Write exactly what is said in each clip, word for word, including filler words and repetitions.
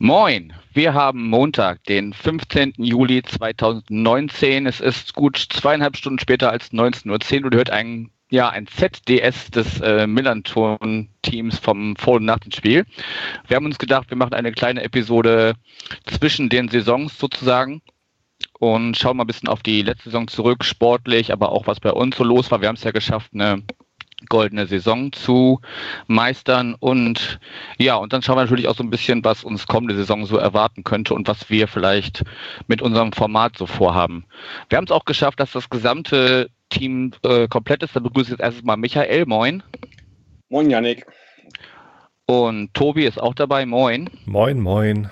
Moin, wir haben Montag, den fünfzehnten Juli zweitausendneunzehn. Es ist gut zweieinhalb Stunden später als neunzehn Uhr zehn und ihr hört ein, ja, ein Z D S des äh, Millanton-Teams vom Vor- und nach dem Spiel. Wir haben uns gedacht, wir machen eine kleine Episode zwischen den Saisons sozusagen und schauen mal ein bisschen auf die letzte Saison zurück, sportlich, aber auch was bei uns so los war. Wir haben es ja geschafft, eine goldene Saison zu meistern und ja, und dann schauen wir natürlich auch so ein bisschen, was uns kommende Saison so erwarten könnte und was wir vielleicht mit unserem Format so vorhaben. Wir haben es auch geschafft, dass das gesamte Team äh, komplett ist. Da begrüße ich jetzt erstens mal Michael, moin. Moin Yannick. Und Tobi ist auch dabei, moin. Moin, moin.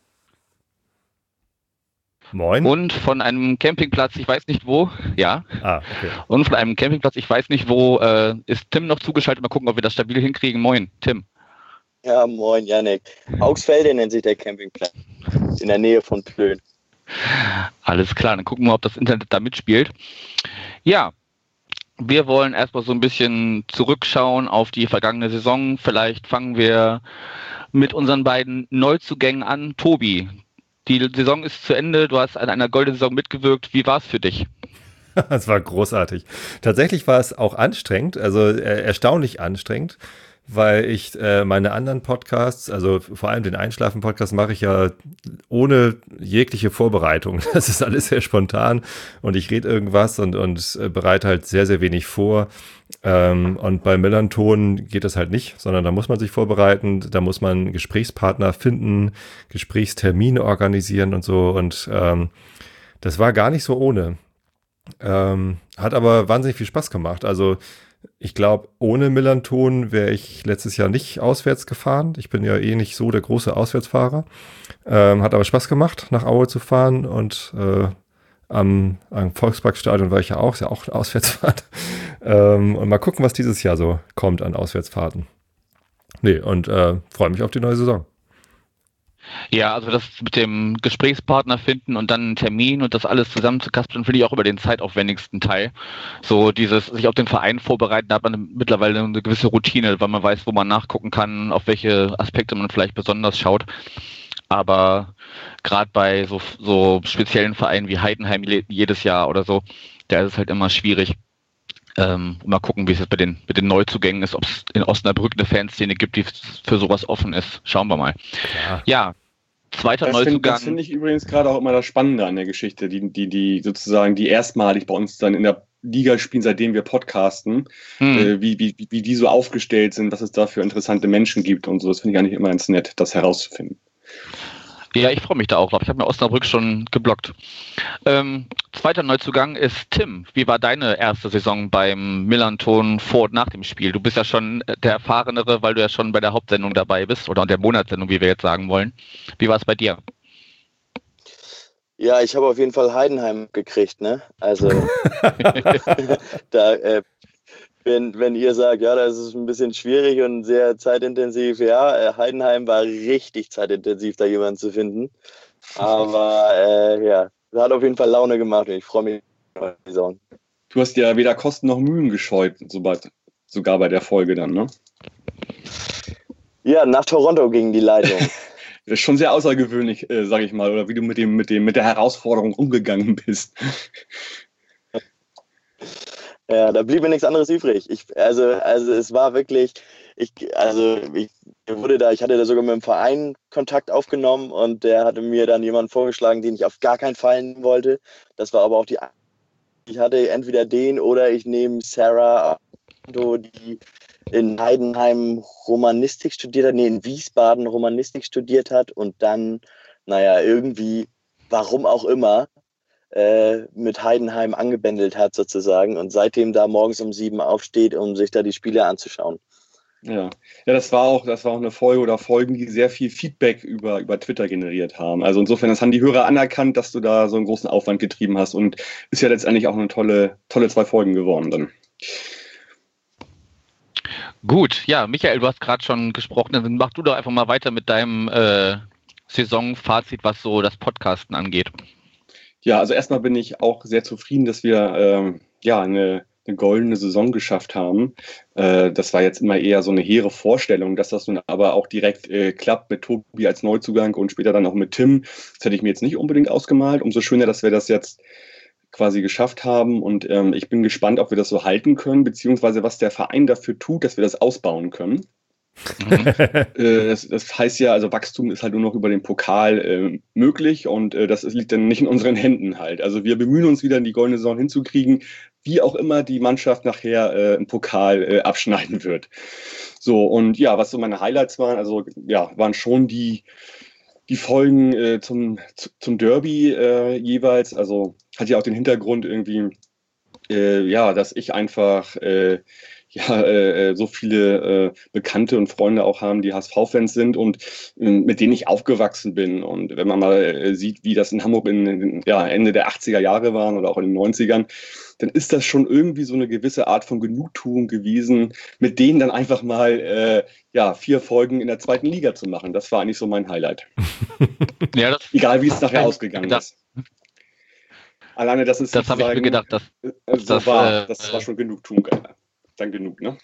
Moin. Und von einem Campingplatz, ich weiß nicht wo, ja. Ah, okay. Und von einem Campingplatz, ich weiß nicht wo, äh, ist Tim noch zugeschaltet. Mal gucken, ob wir das stabil hinkriegen. Moin, Tim. Ja, moin, Yannick. Augsfelde nennt sich der Campingplatz. In der Nähe von Plön. Alles klar, dann gucken wir, ob das Internet da mitspielt. Ja, wir wollen erstmal so ein bisschen zurückschauen auf die vergangene Saison. Vielleicht fangen wir mit unseren beiden Neuzugängen an. Tobi, die Saison ist zu Ende, du hast an einer goldenen Saison mitgewirkt. Wie war es für dich? Es war großartig. Tatsächlich war es auch anstrengend, also äh, erstaunlich anstrengend, weil ich äh, meine anderen Podcasts, also vor allem den Einschlafen-Podcast, mache ich ja ohne jegliche Vorbereitung. Das ist alles sehr spontan und ich rede irgendwas und, und äh, bereite halt sehr, sehr wenig vor. Ähm, und bei Millanton geht das halt nicht, sondern da muss man sich vorbereiten, da muss man Gesprächspartner finden, Gesprächstermine organisieren und so. Und ähm, das war gar nicht so ohne. Ähm, hat aber wahnsinnig viel Spaß gemacht. Also ich glaube, ohne Millanton wäre ich letztes Jahr nicht auswärts gefahren. Ich bin ja eh nicht so der große Auswärtsfahrer. Ähm, hat aber Spaß gemacht, nach Aue zu fahren und äh, am, am Volksparkstadion war ich ja auch, ist ja auch eine Auswärtsfahrt. ähm, und mal gucken, was dieses Jahr so kommt an Auswärtsfahrten. Nee, und äh, freue mich auf die neue Saison. Ja, also das mit dem Gesprächspartner finden und dann einen Termin und das alles zusammenzukaspeln, finde ich auch über den zeitaufwendigsten Teil. So dieses sich auf den Verein vorbereiten, da hat man mittlerweile eine gewisse Routine, weil man weiß, wo man nachgucken kann, auf welche Aspekte man vielleicht besonders schaut. Aber gerade bei so, so speziellen Vereinen wie Heidenheim jedes Jahr oder so, da ist es halt immer schwierig. Ähm, mal gucken, wie es jetzt bei den, mit den Neuzugängen ist, ob es in Osnabrück eine Fanszene gibt, die für sowas offen ist. Schauen wir mal. Ja, ja, zweiter das Neuzugang. Find, das finde ich übrigens gerade auch immer das Spannende an der Geschichte, die, die, die sozusagen, die erstmalig bei uns dann in der Liga spielen, seitdem wir podcasten, hm. äh, wie, wie, wie die so aufgestellt sind, was es da für interessante Menschen gibt und so. Das finde ich eigentlich immer ganz nett, das herauszufinden. Ja, ich freue mich da auch drauf. Ich habe mir Osnabrück schon geblockt. Ähm, zweiter Neuzugang ist Tim. Wie war deine erste Saison beim Millanton vor und nach dem Spiel? Du bist ja schon der Erfahrenere, weil du ja schon bei der Hauptsendung dabei bist oder der Monatssendung, wie wir jetzt sagen wollen. Wie war es bei dir? Ja, ich habe auf jeden Fall Heidenheim gekriegt, ne? Also da äh, Wenn, wenn ihr sagt, ja, das ist ein bisschen schwierig und sehr zeitintensiv, ja, Heidenheim war richtig zeitintensiv, da jemanden zu finden. Aber äh, ja, hat auf jeden Fall Laune gemacht und ich freue mich auf die Saison. Du hast ja weder Kosten noch Mühen gescheut, sobald, sogar bei der Folge dann, ne? Ja, nach Toronto ging die Leitung. Das ist schon sehr außergewöhnlich, äh, sage ich mal, oder wie du mit dem, mit dem, mit der Herausforderung umgegangen bist. Ja, da blieb mir nichts anderes übrig. Ich, also, also es war wirklich, ich, also ich wurde da, ich hatte da sogar mit dem Verein Kontakt aufgenommen und der hatte mir dann jemanden vorgeschlagen, den ich auf gar keinen Fall nehmen wollte. Das war aber auch die, ich hatte entweder den oder ich nehme Sarah, die in Heidenheim Romanistik studiert hat, nee, in Wiesbaden Romanistik studiert hat und dann, naja, irgendwie, warum auch immer, mit Heidenheim angebändelt hat sozusagen und seitdem da morgens um sieben aufsteht, um sich da die Spiele anzuschauen. Ja, ja, das war auch, das war auch eine Folge oder Folgen, die sehr viel Feedback über, über Twitter generiert haben. Also insofern, das haben die Hörer anerkannt, dass du da so einen großen Aufwand getrieben hast und ist ja letztendlich auch eine tolle, tolle zwei Folgen geworden dann. Gut, ja, Michael, du hast gerade schon gesprochen, dann mach du doch einfach mal weiter mit deinem äh, Saisonfazit, was so das Podcasten angeht. Ja, also erstmal bin ich auch sehr zufrieden, dass wir ähm, ja eine eine goldene Saison geschafft haben. Äh, das war jetzt immer eher so eine hehre Vorstellung, dass das nun aber auch direkt äh, klappt mit Tobi als Neuzugang und später dann auch mit Tim. Das hätte ich mir jetzt nicht unbedingt ausgemalt. Umso schöner, dass wir das jetzt quasi geschafft haben und ähm, ich bin gespannt, ob wir das so halten können, beziehungsweise was der Verein dafür tut, dass wir das ausbauen können. Mhm. äh, das, das heißt ja, also Wachstum ist halt nur noch über den Pokal äh, möglich und äh, das liegt dann nicht in unseren Händen halt. Also wir bemühen uns wieder in die goldene Saison hinzukriegen, wie auch immer die Mannschaft nachher äh, im Pokal äh, abschneiden wird. So, und ja, was so meine Highlights waren, also ja, waren schon die Die Folgen äh, zum, zum Derby äh, jeweils, also hat ja auch den Hintergrund irgendwie, äh, ja, dass ich einfach äh, ja, äh, so viele äh, Bekannte und Freunde auch haben, die H S V-Fans sind und äh, mit denen ich aufgewachsen bin. Und wenn man mal äh, sieht, wie das in Hamburg in, in ja, Ende der achtziger Jahre waren oder auch in den neunzigern, dann ist das schon irgendwie so eine gewisse Art von Genugtuung gewesen, mit denen dann einfach mal äh, ja, vier Folgen in der zweiten Liga zu machen. Das war eigentlich so mein Highlight. Ja, das Egal, wie es nachher ausgegangen ist. Alleine, das ist das habe ich mir gedacht, dass, so das, war, das war schon Genugtuung. Dann genug, ne?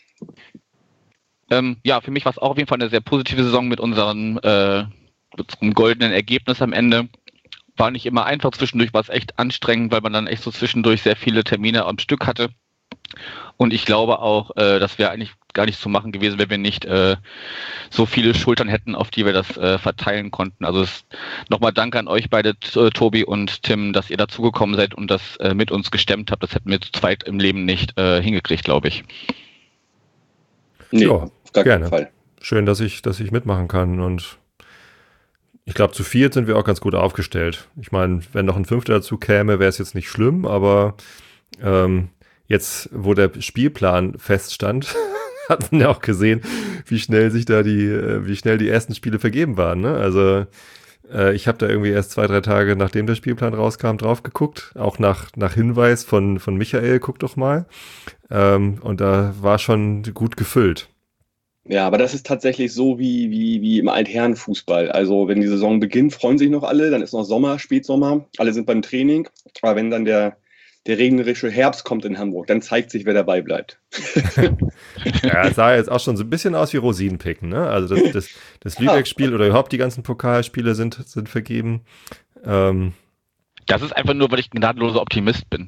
Ähm, ja, für mich war es auch auf jeden Fall eine sehr positive Saison mit unserem, äh, mit unserem goldenen Ergebnis am Ende. War nicht immer einfach, zwischendurch war es echt anstrengend, weil man dann echt so zwischendurch sehr viele Termine am Stück hatte. Und ich glaube auch, äh, das wäre eigentlich gar nicht zu machen gewesen, wenn wir nicht äh, so viele Schultern hätten, auf die wir das äh, verteilen konnten. Also nochmal Danke an euch beide, t- Tobi und Tim, dass ihr dazugekommen seid und das äh, mit uns gestemmt habt. Das hätten wir zu zweit im Leben nicht äh, hingekriegt, glaube ich. Nee, ja, auf gar gerne. Keinen Fall. Schön, dass ich, dass ich mitmachen kann und ich glaube, zu viert sind wir auch ganz gut aufgestellt. Ich meine, wenn noch ein Fünfter dazu käme, wäre es jetzt nicht schlimm, aber ähm, jetzt, wo der Spielplan feststand, hat man ja auch gesehen, wie schnell sich da die, wie schnell die ersten Spiele vergeben waren. Ne? Also äh, ich habe da irgendwie erst zwei, drei Tage, nachdem der Spielplan rauskam, drauf geguckt, auch nach, nach Hinweis von, von Michael, guck doch mal. Ähm, und da war schon gut gefüllt. Ja, aber das ist tatsächlich so wie, wie, wie im Altherrenfußball. Also wenn die Saison beginnt, freuen sich noch alle, dann ist noch Sommer, Spätsommer, alle sind beim Training. Aber wenn dann der, der regnerische Herbst kommt in Hamburg, dann zeigt sich, wer dabei bleibt. Ja, es sah jetzt auch schon so ein bisschen aus wie Rosinenpicken, ne? Also das, das, das Lübeck-Spiel oder überhaupt die ganzen Pokalspiele sind, sind vergeben. Ähm. Das ist einfach nur, weil ich ein gnadenloser Optimist bin.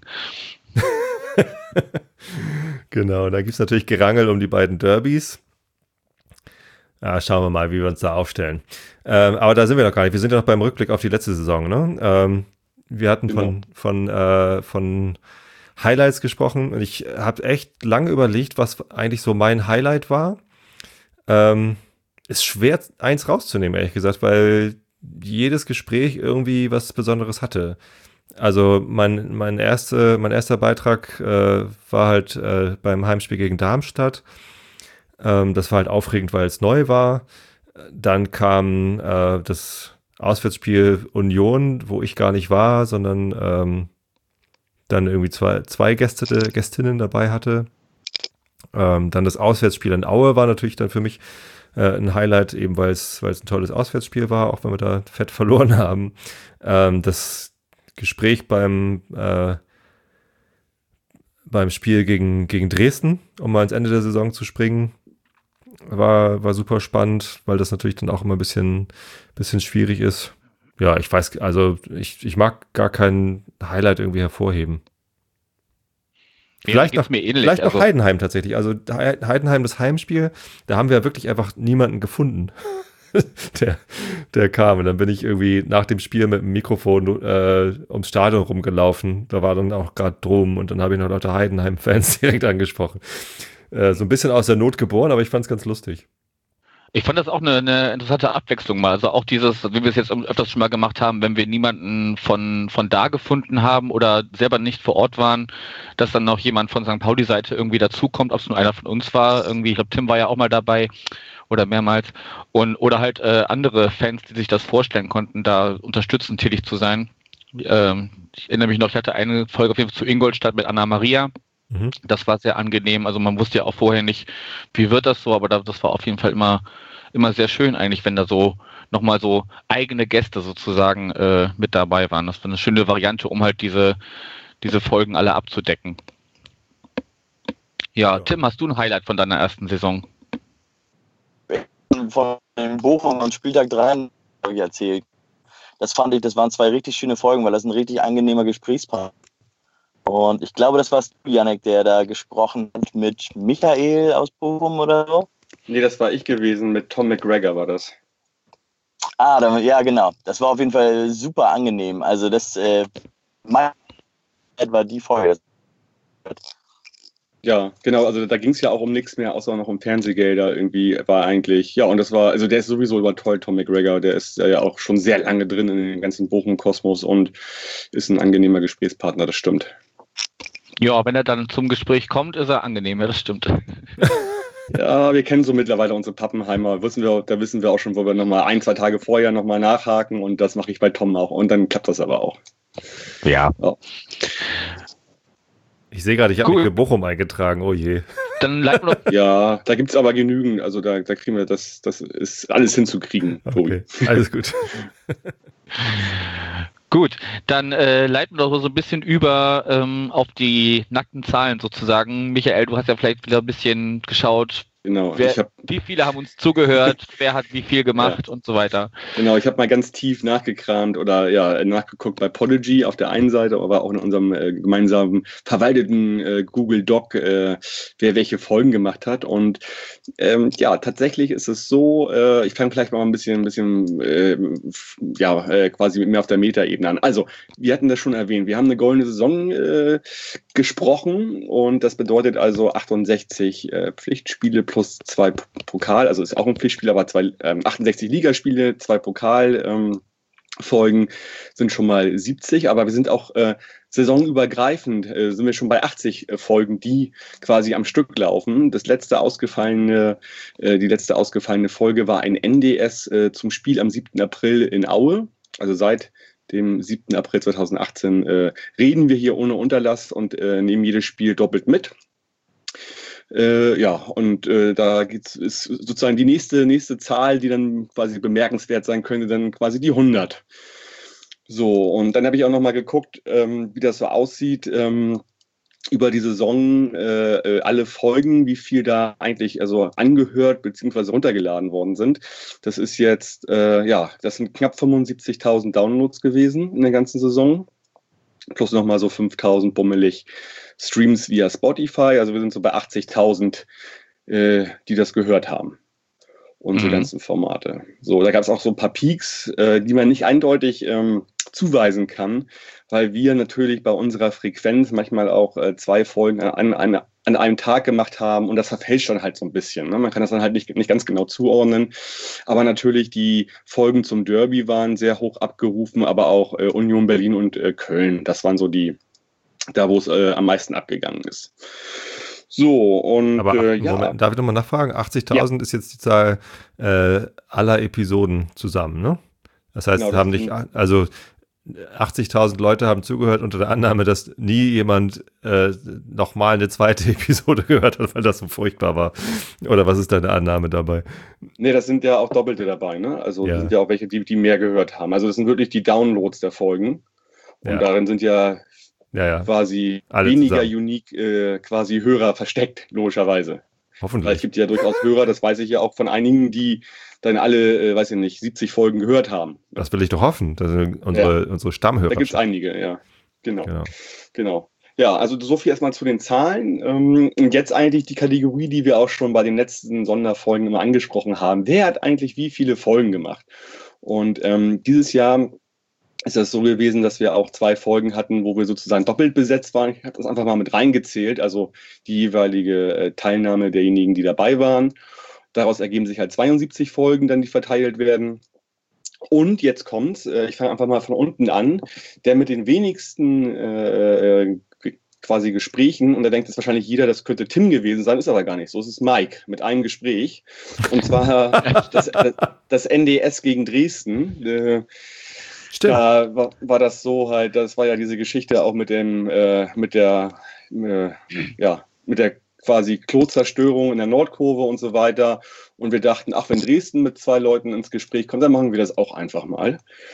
Genau, da gibt es natürlich Gerangel um die beiden Derbys. Ja, schauen wir mal, wie wir uns da aufstellen. Ähm, aber da sind wir noch gar nicht. Wir sind ja noch beim Rückblick auf die letzte Saison, ne? Ähm, wir hatten genau. von, von, äh, von Highlights gesprochen und ich habe echt lange überlegt, was eigentlich so mein Highlight war. Ähm, ist schwer, eins rauszunehmen, ehrlich gesagt, weil jedes Gespräch irgendwie was Besonderes hatte. Also mein, mein, erste, mein erster Beitrag äh, war halt äh, beim Heimspiel gegen Darmstadt. Ähm, das war halt aufregend, weil es neu war. Dann kam äh, das Auswärtsspiel Union, wo ich gar nicht war, sondern ähm, dann irgendwie zwei, zwei Gäste, Gästinnen dabei hatte. Ähm, dann das Auswärtsspiel in Aue war natürlich dann für mich äh, ein Highlight, eben weil es weil es ein tolles Auswärtsspiel war, auch wenn wir da fett verloren haben. Ähm, das Gespräch beim äh, beim Spiel gegen, gegen Dresden, um mal ans Ende der Saison zu springen, war, war super spannend, weil das natürlich dann auch immer ein bisschen, bisschen schwierig ist. Ja, ich weiß, also ich, ich mag gar kein Highlight irgendwie hervorheben. Vielleicht, noch, mir ähnlich, vielleicht also noch Heidenheim tatsächlich. Also Heidenheim, das Heimspiel, da haben wir wirklich einfach niemanden gefunden, der, der kam. Und dann bin ich irgendwie nach dem Spiel mit dem Mikrofon äh, ums Stadion rumgelaufen. Da war dann auch gerade drum und dann habe ich noch Leute Heidenheim-Fans direkt angesprochen. Äh, so ein bisschen aus der Not geboren, aber ich fand es ganz lustig. Ich fand das auch eine, eine interessante Abwechslung mal. Also auch dieses, wie wir es jetzt öfters schon mal gemacht haben, wenn wir niemanden von, von da gefunden haben oder selber nicht vor Ort waren, dass dann noch jemand von Sankt Pauli-Seite irgendwie dazukommt, ob es nur einer von uns war. Irgendwie, ich glaube, Tim war ja auch mal dabei oder mehrmals. Und, oder halt äh, andere Fans, die sich das vorstellen konnten, da unterstützend tätig zu sein. Ähm, ich erinnere mich noch, ich hatte eine Folge auf jeden Fall zu Ingolstadt mit Anna Maria. Mhm. Das war sehr angenehm. Also man wusste ja auch vorher nicht, wie wird das so, aber das war auf jeden Fall immer immer sehr schön eigentlich, wenn da so nochmal so eigene Gäste sozusagen äh, mit dabei waren. Das war eine schöne Variante, um halt diese, diese Folgen alle abzudecken. Ja, Tim, hast du ein Highlight von deiner ersten Saison? Von Bochum und Spieltag drei erzählt. Das fand ich, das waren zwei richtig schöne Folgen, weil das ein richtig angenehmer Gesprächspartner. Und ich glaube, das warst du, Jannik, der da gesprochen hat mit Michael aus Bochum oder so. Nee, das war ich gewesen, mit Tom McGregor war das. Ah, da, ja, genau. Das war auf jeden Fall super angenehm. Also das äh, mein war die Folge. Ja, genau, also da ging es ja auch um nichts mehr, außer noch um Fernsehgelder irgendwie, war eigentlich, ja, und das war, also der ist sowieso über toll, Tom McGregor, der ist ja auch schon sehr lange drin in dem ganzen Bochum-Kosmos und ist ein angenehmer Gesprächspartner, das stimmt. Ja, wenn er dann zum Gespräch kommt, ist er angenehm, ja, das stimmt. Ja, wir kennen so mittlerweile unsere Pappenheimer, wissen wir, da wissen wir auch schon, wo wir nochmal ein, zwei Tage vorher nochmal nachhaken und das mache ich bei Tom auch und dann klappt das aber auch. Ja. Ja. Ich sehe gerade, ich habe Cool. mich für Bochum eingetragen, oh je. Dann leiten wir doch. Ja, da gibt es aber genügend, also da, da kriegen wir das, das ist alles hinzukriegen, Tobi. Okay, alles gut. Gut, dann äh, leiten wir doch so ein bisschen über ähm, auf die nackten Zahlen sozusagen. Michael, du hast ja vielleicht wieder ein bisschen geschaut, Genau, wer, ich hab, wie viele haben uns zugehört, wer hat wie viel gemacht Ja. und so weiter. genau, ich habe mal ganz tief nachgekramt oder ja, nachgeguckt bei Podigy auf der einen Seite, aber auch in unserem äh, gemeinsamen verwalteten äh, Google Doc, äh, wer welche Folgen gemacht hat. Und ähm, ja, tatsächlich ist es so, äh, ich fange vielleicht mal ein bisschen, ein bisschen äh, ja, äh, quasi mehr auf der Metaebene an. Also, wir hatten das schon erwähnt, wir haben eine goldene Saison äh, gesprochen und das bedeutet also achtundsechzig äh, Pflichtspiele plus zwei Pokal, also ist auch ein Pflichtspiel, aber zwei, ähm, achtundsechzig Ligaspiele, zwei Pokalfolgen ähm, sind schon mal siebzig, aber wir sind auch äh, saisonübergreifend, äh, sind wir schon bei achtzig äh, Folgen, die quasi am Stück laufen. Das letzte ausgefallene, äh, die letzte ausgefallene Folge war ein N D S äh, zum Spiel am siebten April in Aue, also seit dem siebten April zweitausendachtzehn äh, reden wir hier ohne Unterlass und äh, nehmen jedes Spiel doppelt mit. Äh, ja, und äh, da gibt's, ist sozusagen die nächste, nächste Zahl, die dann quasi bemerkenswert sein könnte, dann quasi die hundert. So, und dann habe ich auch nochmal geguckt, ähm, wie das so aussieht, ähm, über die Saison, äh, alle Folgen, wie viel da eigentlich also angehört bzw. runtergeladen worden sind. Das ist jetzt, äh, ja, das sind knapp fünfundsiebzigtausend Downloads gewesen in der ganzen Saison. Plus nochmal so fünftausend bummelig Streams via Spotify. Also wir sind so bei achtzigtausend, äh, die das gehört haben. Unsere mhm. ganzen Formate. So, da gab es auch so ein paar Peaks, äh, die man nicht eindeutig ähm, zuweisen kann, weil wir natürlich bei unserer Frequenz manchmal auch äh, zwei Folgen an, an, an einem Tag gemacht haben und das verfälscht dann halt so ein bisschen. Ne? Man kann das dann halt nicht, nicht ganz genau zuordnen. Aber natürlich die Folgen zum Derby waren sehr hoch abgerufen, aber auch äh, Union Berlin und äh, Köln. Das waren so die, da wo es äh, am meisten abgegangen ist. So, und Aber äh, ja. Moment, darf ich nochmal nachfragen? achtzigtausend ja. ist jetzt die Zahl äh, aller Episoden zusammen, ne? Das heißt, genau, haben nicht, also achtzigtausend Leute haben zugehört unter der Annahme, dass nie jemand äh, nochmal eine zweite Episode gehört hat, weil das so furchtbar war. Oder was ist deine Annahme dabei? Nee, das sind ja auch Doppelte dabei, ne? Also ja. sind ja auch welche, die, die mehr gehört haben. Also das sind wirklich die Downloads der Folgen. Und ja. darin sind ja Ja, ja. quasi Alle weniger zusammen. unique äh, quasi Hörer versteckt, logischerweise. Hoffentlich. Weil es gibt ja durchaus Hörer, das weiß ich ja auch von einigen, die dann alle, äh, weiß ich nicht, siebzig Folgen gehört haben. Das will ich doch hoffen, das sind unsere, ja. unsere Stammhörer. Da gibt es einige, ja. Genau. genau. Genau. Ja, also so viel erstmal zu den Zahlen. Ähm, und jetzt eigentlich die Kategorie, die wir auch schon bei den letzten Sonderfolgen immer angesprochen haben. Wer hat eigentlich wie viele Folgen gemacht? Und ähm, dieses Jahr ist das so gewesen, dass wir auch zwei Folgen hatten, wo wir sozusagen doppelt besetzt waren. Ich habe das einfach mal mit reingezählt, also die jeweilige äh, Teilnahme derjenigen, die dabei waren. Daraus ergeben sich halt zweiundsiebzig Folgen, dann die verteilt werden. Und jetzt kommt's, äh, ich fange einfach mal von unten an, der mit den wenigsten äh, quasi Gesprächen, und da denkt jetzt wahrscheinlich jeder, das könnte Tim gewesen sein, ist aber gar nicht so. Es ist Mike mit einem Gespräch. Und zwar das, das, das N D S gegen Dresden. Äh, Stimmt. Da war, war das so halt, das war ja diese Geschichte auch mit dem, äh, mit der, äh, ja, mit der quasi Klozerstörung in der Nordkurve und so weiter. Und wir dachten, ach, wenn Dresden mit zwei Leuten ins Gespräch kommt, dann machen wir das auch einfach mal.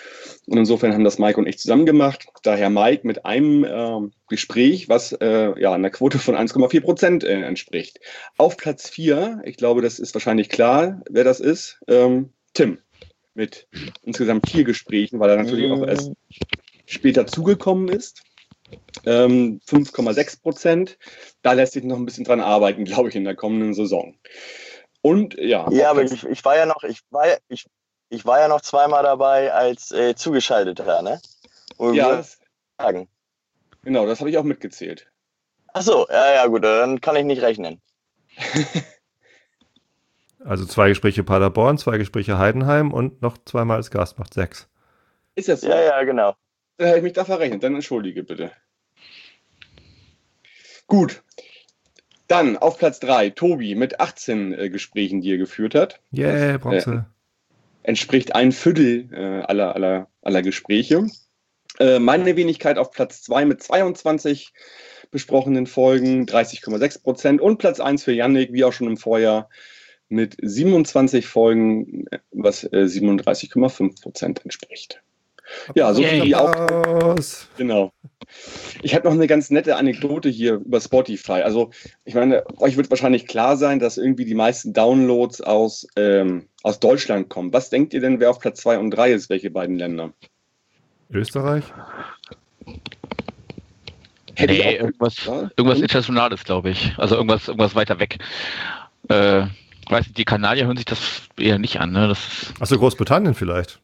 Und insofern haben das Mike und ich zusammen gemacht. Daher Mike mit einem äh, Gespräch, was äh, ja einer Quote von eins Komma vier Prozent äh, entspricht. Auf Platz vier, ich glaube, das ist wahrscheinlich klar, wer das ist, ähm, Tim. Mit insgesamt vier Gesprächen, weil er natürlich auch erst später zugekommen ist. Ähm, fünf Komma sechs Prozent. Da lässt sich noch ein bisschen dran arbeiten, glaube ich, in der kommenden Saison. Und ja. Ja, aber ich, ich war ja noch, ich war ja, ich, ich war ja noch zweimal dabei als äh, Zugeschalteter, ne? Und ja, das, sagen. Genau, das habe ich auch mitgezählt. Ach so, ja, ja, gut, dann kann ich nicht rechnen. Also zwei Gespräche Paderborn, zwei Gespräche Heidenheim und noch zweimal als Gast, macht sechs. Ist das so? Ja, ja, genau. Da habe ich mich da verrechnet, dann entschuldige bitte. Gut. Dann auf Platz drei, Tobi mit achtzehn äh, Gesprächen, die er geführt hat. Yeah, Bronze. Äh, entspricht ein Viertel äh, aller, aller, aller Gespräche. Äh, meine Wenigkeit auf Platz zwei mit zweiundzwanzig besprochenen Folgen, dreißig Komma sechs Prozent. Und Platz eins für Yannick, wie auch schon im Vorjahr, mit siebenundzwanzig Folgen, was äh, siebenunddreißig Komma fünf Prozent entspricht. Ja, so viel auch. Genau. Ich habe noch eine ganz nette Anekdote hier über Spotify. Also, ich meine, euch wird wahrscheinlich klar sein, dass irgendwie die meisten Downloads aus, ähm, aus Deutschland kommen. Was denkt ihr denn, wer auf Platz zwei und drei ist? Welche beiden Länder? Österreich? Hätte nee, irgendwas, ja? irgendwas Internationales, glaube ich. Also irgendwas, irgendwas weiter weg. Äh, weiß nicht, die Kanadier hören sich das eher nicht an. Ne? Das Achso, Großbritannien vielleicht.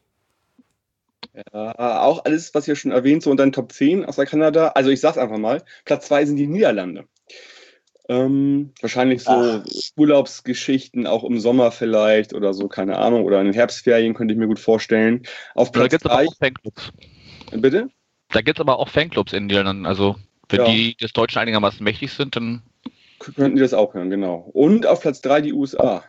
Ja, auch alles, was ihr schon erwähnt, so unter den Top zehn aus der Kanada. Also ich sag's einfach mal, Platz zwei sind die Niederlande. Ähm, wahrscheinlich so Ach. Urlaubsgeschichten, auch im Sommer vielleicht oder so, keine Ahnung. Oder in den Herbstferien könnte ich mir gut vorstellen. Auf Platz da gibt's drei, aber auch Fanclubs. Bitte? Da gibt es aber auch Fanclubs in den Niederlanden. Also wenn ja. die des Deutschen einigermaßen mächtig sind, dann könnten die das auch hören, genau. Und auf Platz drei die U S A.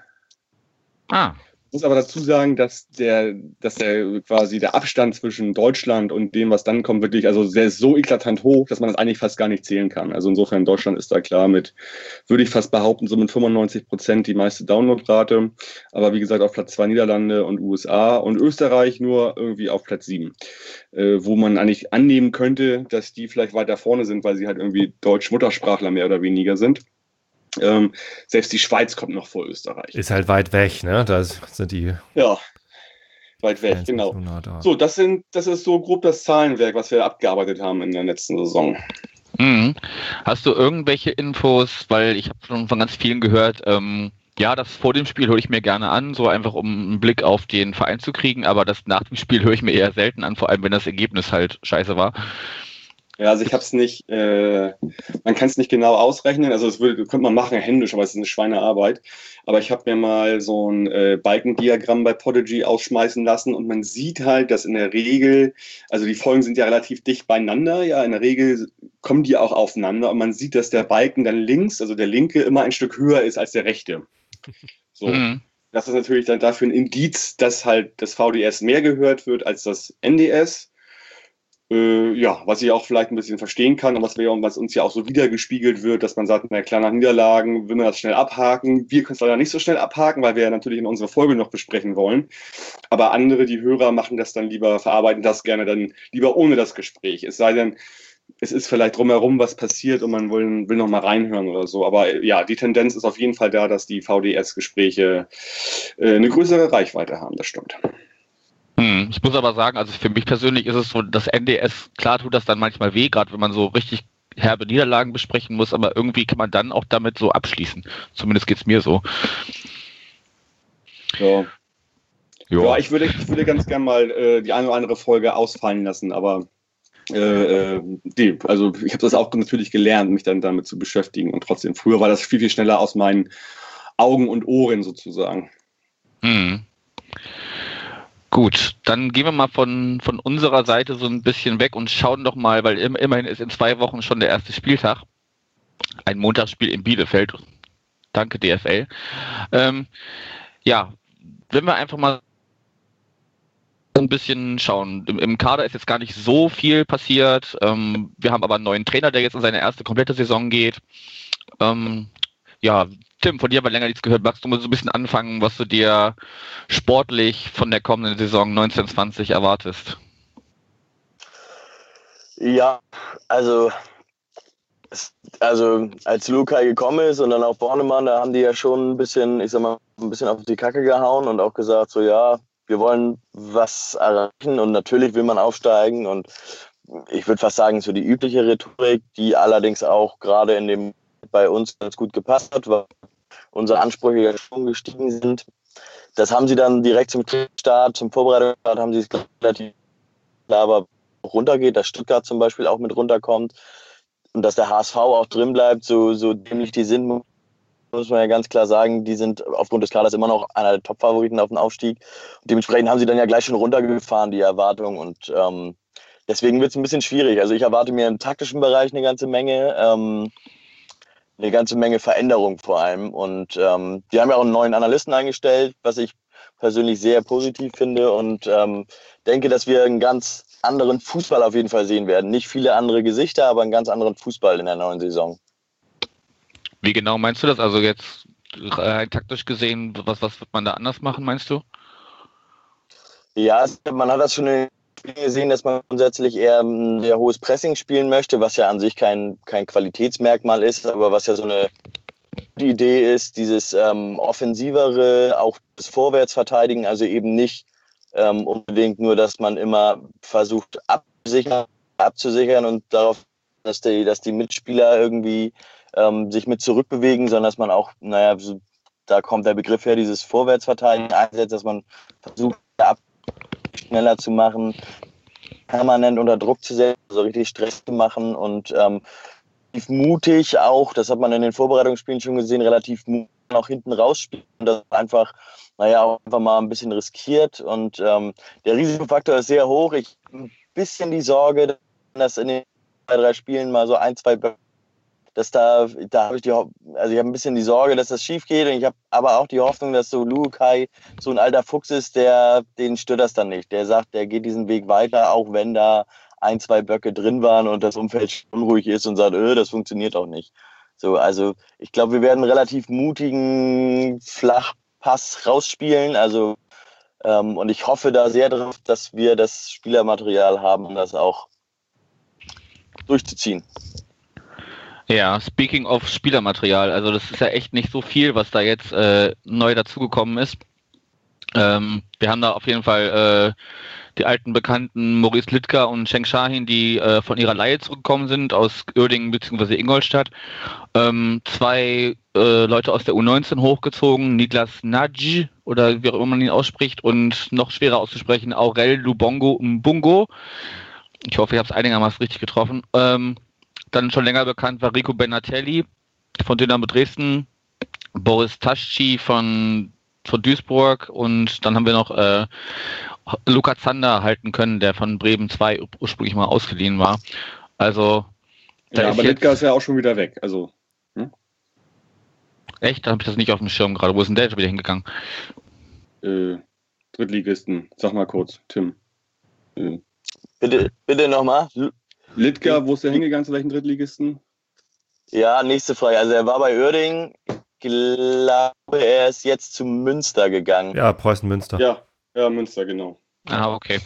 Ah. Ich muss aber dazu sagen, dass der, dass der quasi der Abstand zwischen Deutschland und dem, was dann kommt, wirklich, also der ist so eklatant hoch, dass man das eigentlich fast gar nicht zählen kann. Also insofern, Deutschland ist da klar mit, würde ich fast behaupten, so mit fünfundneunzig Prozent die meiste Downloadrate. Aber wie gesagt, auf Platz zwei Niederlande und U S A und Österreich nur irgendwie auf Platz sieben. Äh, wo man eigentlich annehmen könnte, dass die vielleicht weiter vorne sind, weil sie halt irgendwie Deutsch-Muttersprachler mehr oder weniger sind. Ähm, selbst die Schweiz kommt noch vor Österreich. Ist halt weit weg, ne? Da sind die. Ja, weit weg, genau. So, das sind, das ist so grob das Zahlenwerk, was wir abgearbeitet haben in der letzten Saison. Mhm. Hast du irgendwelche Infos, weil ich habe schon von ganz vielen gehört, ähm, ja, das vor dem Spiel höre ich mir gerne an, so einfach um einen Blick auf den Verein zu kriegen, aber das nach dem Spiel höre ich mir eher selten an, vor allem wenn das Ergebnis halt scheiße war. Ja, also ich habe es nicht, äh, man kann es nicht genau ausrechnen, also das würde, könnte man machen händisch, aber es ist eine Schweinearbeit. Aber ich habe mir mal so ein äh, Balkendiagramm bei Podigy ausschmeißen lassen und man sieht halt, dass in der Regel, also die Folgen sind ja relativ dicht beieinander, ja, in der Regel kommen die auch aufeinander und man sieht, dass der Balken dann links, also der linke, immer ein Stück höher ist als der rechte. So. Mhm. Das ist natürlich dann dafür ein Indiz, dass halt das V D S mehr gehört wird als das N D S. Äh, ja, was ich auch vielleicht ein bisschen verstehen kann und was, wir, was uns ja auch so wiedergespiegelt wird, dass man sagt, na klar, nach Niederlagen will man das schnell abhaken. Wir können es leider nicht so schnell abhaken, weil wir ja natürlich in unserer Folge noch besprechen wollen. Aber andere, die Hörer, machen das dann lieber, verarbeiten das gerne dann lieber ohne das Gespräch. Es sei denn, es ist vielleicht drumherum was passiert und man will, will noch mal reinhören oder so. Aber ja, die Tendenz ist auf jeden Fall da, dass die V D S-Gespräche äh, eine größere Reichweite haben, das stimmt. Ich muss aber sagen, also für mich persönlich ist es so, das N D S, klar tut das dann manchmal weh, gerade wenn man so richtig herbe Niederlagen besprechen muss, aber irgendwie kann man dann auch damit so abschließen. Zumindest geht es mir so. Ja. Jo. Ja, ich würde, ich würde ganz gern mal äh, die eine oder andere Folge ausfallen lassen, aber äh, die, also ich habe das auch natürlich gelernt, mich dann damit zu beschäftigen und trotzdem, früher war das viel, viel schneller aus meinen Augen und Ohren sozusagen. Hm. Gut, dann gehen wir mal von, von unserer Seite so ein bisschen weg und schauen doch mal, weil im, immerhin ist in zwei Wochen schon der erste Spieltag. Ein Montagsspiel in Bielefeld. Danke D F L. Ähm, ja, wenn wir einfach mal ein bisschen schauen. Im, Im Kader ist jetzt gar nicht so viel passiert. Ähm, wir haben aber einen neuen Trainer, der jetzt in seine erste komplette Saison geht. Ähm, ja, Tim, von dir haben wir länger nichts gehört. Magst du mal so ein bisschen anfangen, was du dir sportlich von der kommenden Saison neunzehn zwanzig erwartest? Ja, also, es, also als Lukai gekommen ist und dann auch Bornemann, da haben die ja schon ein bisschen, ich sag mal, ein bisschen auf die Kacke gehauen und auch gesagt, so ja, wir wollen was erreichen und natürlich will man aufsteigen und ich würde fast sagen, so die übliche Rhetorik, die allerdings auch gerade in dem bei uns ganz gut gepasst hat, weil unsere Ansprüche ja schon gestiegen sind. Das haben sie dann direkt zum Start, zum Vorbereitungsstart, haben sie es relativ klar, aber runtergeht, dass Stuttgart zum Beispiel auch mit runterkommt und dass der H S V auch drin bleibt, so, so dämlich die sind, muss man ja ganz klar sagen, die sind aufgrund des Kaders immer noch einer der Top-Favoriten auf den Aufstieg. Und dementsprechend haben sie dann ja gleich schon runtergefahren, die Erwartung. Und ähm, deswegen wird es ein bisschen schwierig. Also ich erwarte mir im taktischen Bereich eine ganze Menge, ähm, eine ganze Menge Veränderung vor allem. Und ähm, die haben ja auch einen neuen Analysten eingestellt, was ich persönlich sehr positiv finde und ähm, denke, dass wir einen ganz anderen Fußball auf jeden Fall sehen werden. Nicht viele andere Gesichter, aber einen ganz anderen Fußball in der neuen Saison. Wie genau meinst du das? Also jetzt rein taktisch gesehen, was, was wird man da anders machen, meinst du? Ja, man hat das schon in den Spielen gesehen, dass man grundsätzlich eher ein sehr hohes Pressing spielen möchte, was ja an sich kein, kein Qualitätsmerkmal ist, aber was ja so eine Idee ist, dieses ähm, offensivere, auch das Vorwärtsverteidigen, also eben nicht ähm, unbedingt nur, dass man immer versucht abzusichern, abzusichern und darauf, dass die, dass die Mitspieler irgendwie ähm, sich mit zurückbewegen, sondern dass man auch, naja, so, da kommt der Begriff her, dieses Vorwärtsverteidigen einsetzt, dass man versucht, ab schneller zu machen, permanent unter Druck zu setzen, so richtig Stress zu machen und ähm, mutig auch, das hat man in den Vorbereitungsspielen schon gesehen, relativ mutig auch hinten rausspielen und das einfach, naja, auch einfach mal ein bisschen riskiert und ähm, der Risikofaktor ist sehr hoch. Ich habe ein bisschen die Sorge, dass in den zwei, drei Spielen mal so ein, zwei Böcke, dass da, da habe ich die, also ich habe ein bisschen die Sorge, dass das schief geht und ich habe aber auch die Hoffnung, dass so Lukai so ein alter Fuchs ist, der, den stört das dann nicht. Der sagt, der geht diesen Weg weiter, auch wenn da ein, zwei Böcke drin waren und das Umfeld unruhig ist und sagt, öh, das funktioniert auch nicht. So, also ich glaube, wir werden einen relativ mutigen Flachpass rausspielen. Also ähm, und ich hoffe da sehr drauf, dass wir das Spielermaterial haben, um das auch durchzuziehen. Ja, speaking of Spielermaterial, also das ist ja echt nicht so viel, was da jetzt äh, neu dazugekommen ist. Ähm, wir haben da auf jeden Fall äh, die alten Bekannten Maurice Littker und Cenk Şahin, die äh, von ihrer Leihe zurückgekommen sind aus Uerdingen bzw. Ingolstadt. Ähm, zwei äh, Leute aus der U neunzehn hochgezogen, Niklas Nagy oder wie auch immer man ihn ausspricht und noch schwerer auszusprechen, Aurel Lubongo Mbungo. Ich hoffe, ich habe es einigermaßen richtig getroffen. Ähm, dann schon länger bekannt war Rico Benatelli von Dynamo Dresden, Boris Tasci von von Duisburg und dann haben wir noch äh, Luca Zander halten können, der von Bremen zwei ursprünglich mal ausgeliehen war. Also ja, aber Littger ist ja auch schon wieder weg. Also hm? Echt? Da habe ich das nicht auf dem Schirm gerade. Wo ist denn der jetzt wieder hingegangen? Äh, Drittligisten. Sag mal kurz, Tim. Äh. Bitte, bitte nochmal. Littger, wo ist der hingegangen, zu welchen Drittligisten? Ja, nächste Frage. Also er war bei Uerdingen. Ich glaube, er ist jetzt zu Münster gegangen. Ja, Preußen Münster. Ja, ja, Münster, genau. Ah, okay.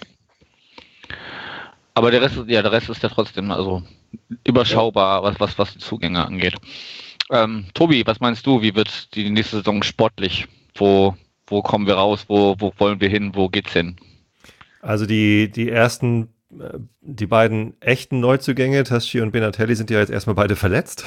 Aber der Rest, ja, der Rest ist ja trotzdem also überschaubar, ja. was, was, was die Zugänge angeht. Ähm, Tobi, was meinst du? Wie wird die nächste Saison sportlich? Wo, wo kommen wir raus? Wo, wo wollen wir hin? Wo geht's hin? Also die, die ersten, die beiden echten Neuzugänge, Tasci und Benatelli, sind ja jetzt erstmal beide verletzt.